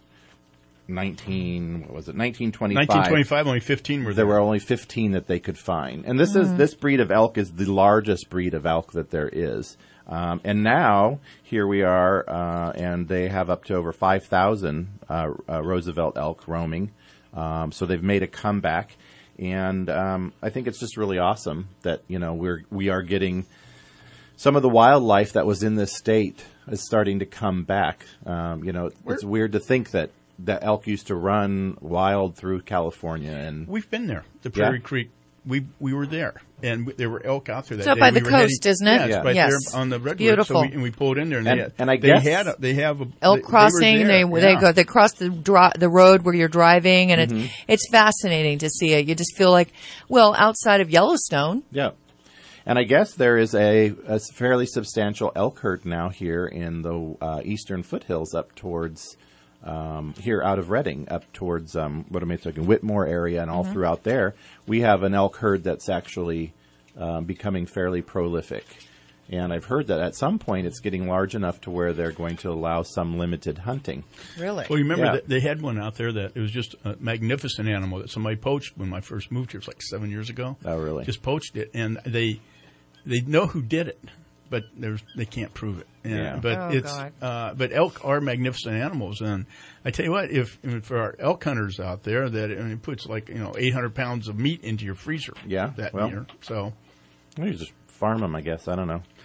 1925. 1925, only 15 were there. There were only 15 that they could find. And this breed of elk is the largest breed of elk that there is. And now, here we are, and they have up to over 5,000 Roosevelt elk roaming. So they've made a comeback. And I think it's just really awesome that, we are getting some of the wildlife that was in this state is starting to come back. It's weird to think that elk used to run wild through California, and we've been there. The Prairie Creek, we were there, and there were elk out there that day. It's up by the coast, isn't it? Yeah, it's right there on the redwood. Beautiful. So we pulled in there, and I guess they have elk crossing. They cross the road where you're driving, and it's fascinating to see it. You just feel like, outside of Yellowstone. Yeah. And I guess there is a fairly substantial elk herd now here in the eastern foothills up towards here out of Redding, up towards Whitmore area and all throughout there. We have an elk herd that's actually becoming fairly prolific. And I've heard that at some point it's getting large enough to where they're going to allow some limited hunting. Really? Well, you remember that they had one out there that it was just a magnificent animal that somebody poached when I first moved here. It was like 7 years ago. Oh, really? Just poached it, and they know who did it, but they can't prove it. But elk are magnificent animals, and I tell you what, if for our elk hunters out there, it puts 800 pounds of meat into your freezer. Yeah, that year. So you just farm them, I guess. I don't know.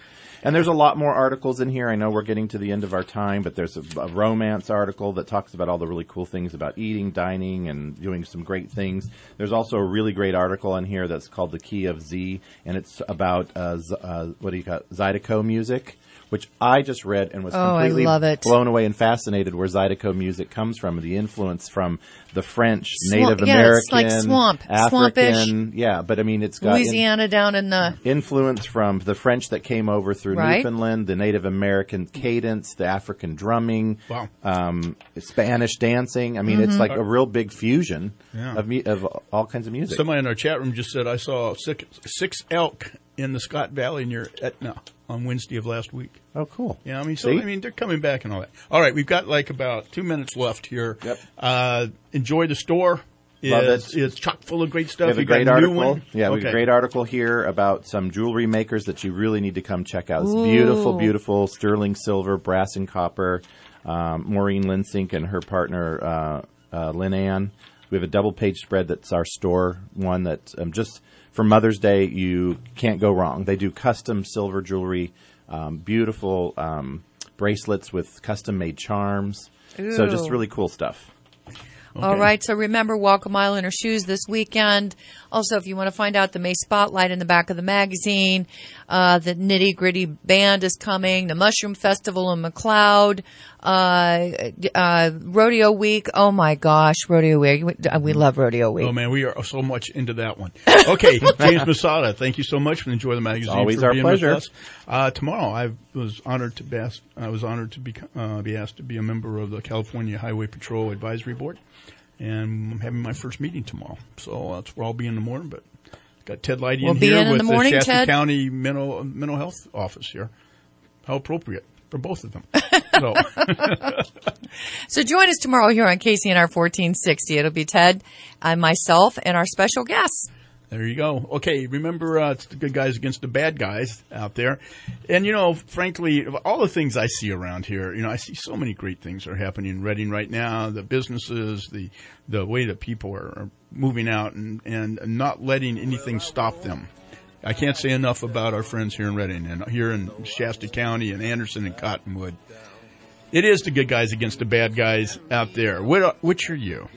And there's a lot more articles in here. I know we're getting to the end of our time, but there's a romance article that talks about all the really cool things about eating, dining, and doing some great things. There's also a really great article in here that's called The Key of Z, and it's about Zydeco music, which I just read and was completely blown away and fascinated where Zydeco music comes from, the influence from the French, Native American, it's like swamp, African. Yeah, but I mean, it's got Louisiana down in the influence from the French that came over through Newfoundland, the Native American cadence, the African drumming, Spanish dancing. I mean, it's like a real big fusion of all kinds of music. Somebody in our chat room just said, I saw six elk in the Scott Valley near Etna on Wednesday of last week. Oh, cool. Yeah, I mean, they're coming back and all that. All right, we've got like about 2 minutes left here. Yep. Enjoy the store. Love it. It's chock full of great stuff. We have a great article. Yeah, we have a great article here about some jewelry makers that you really need to come check out. It's beautiful, beautiful sterling silver, brass and copper. Maureen Linsink and her partner, Lynn Ann. We have a double-page spread that's our store one that just for Mother's Day, you can't go wrong. They do custom silver jewelry, beautiful bracelets with custom-made charms. Ooh. So just really cool stuff. Okay. All right, so remember, walk a mile in her shoes this weekend. Also, if you want to find out the May Spotlight in the back of the magazine, the Nitty Gritty Band is coming, the Mushroom Festival in McLeod, Rodeo Week. Oh, my gosh, Rodeo Week. We love Rodeo Week. Oh, man, we are so much into that one. Okay, James Masada, thank you so much for enjoying the magazine. It's always for our being pleasure. With us. Tomorrow, I was honored to be asked to be a member of the California Highway Patrol Advisory Board. And I'm having my first meeting tomorrow. So that's where I'll be in the morning. But got Ted Leidy in here with the Shasta County Mental Health Office here. How appropriate for both of them. So join us tomorrow here on KCNR 1460. It'll be Ted and myself and our special guests. There you go. Okay, remember, it's the good guys against the bad guys out there. And, you know, frankly, all the things I see around here, you know, I see so many great things are happening in Reading right now. The businesses, the way that people are moving out and not letting anything stop them. I can't say enough about our friends here in Reading and here in Shasta County and Anderson and Cottonwood. It is the good guys against the bad guys out there. Which are you?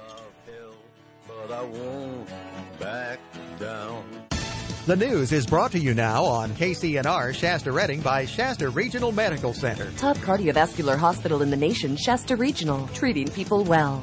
The news is brought to you now on KCNR Shasta Reading by Shasta Regional Medical Center. Top cardiovascular hospital in the nation, Shasta Regional, treating people well.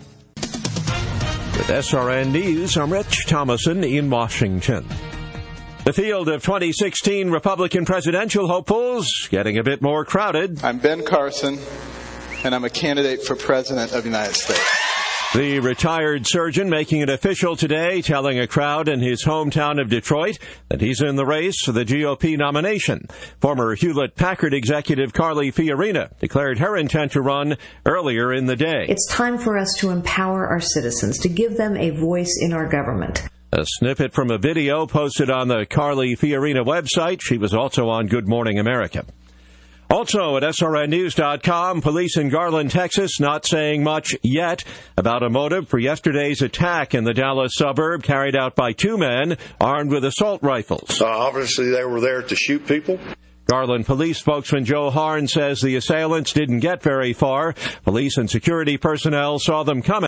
With SRN News, I'm Rich Thomason in Washington. The field of 2016 Republican presidential hopefuls getting a bit more crowded. I'm Ben Carson, and I'm a candidate for President of the United States. The retired surgeon making it official today, telling a crowd in his hometown of Detroit that he's in the race for the GOP nomination. Former Hewlett-Packard executive Carly Fiorina declared her intent to run earlier in the day. It's time for us to empower our citizens, to give them a voice in our government. A snippet from a video posted on the Carly Fiorina website. She was also on Good Morning America. Also at SRNnews.com, police in Garland, Texas, not saying much yet about a motive for yesterday's attack in the Dallas suburb carried out by two men armed with assault rifles. Obviously, they were there to shoot people. Garland police spokesman Joe Harn says the assailants didn't get very far. Police and security personnel saw them coming.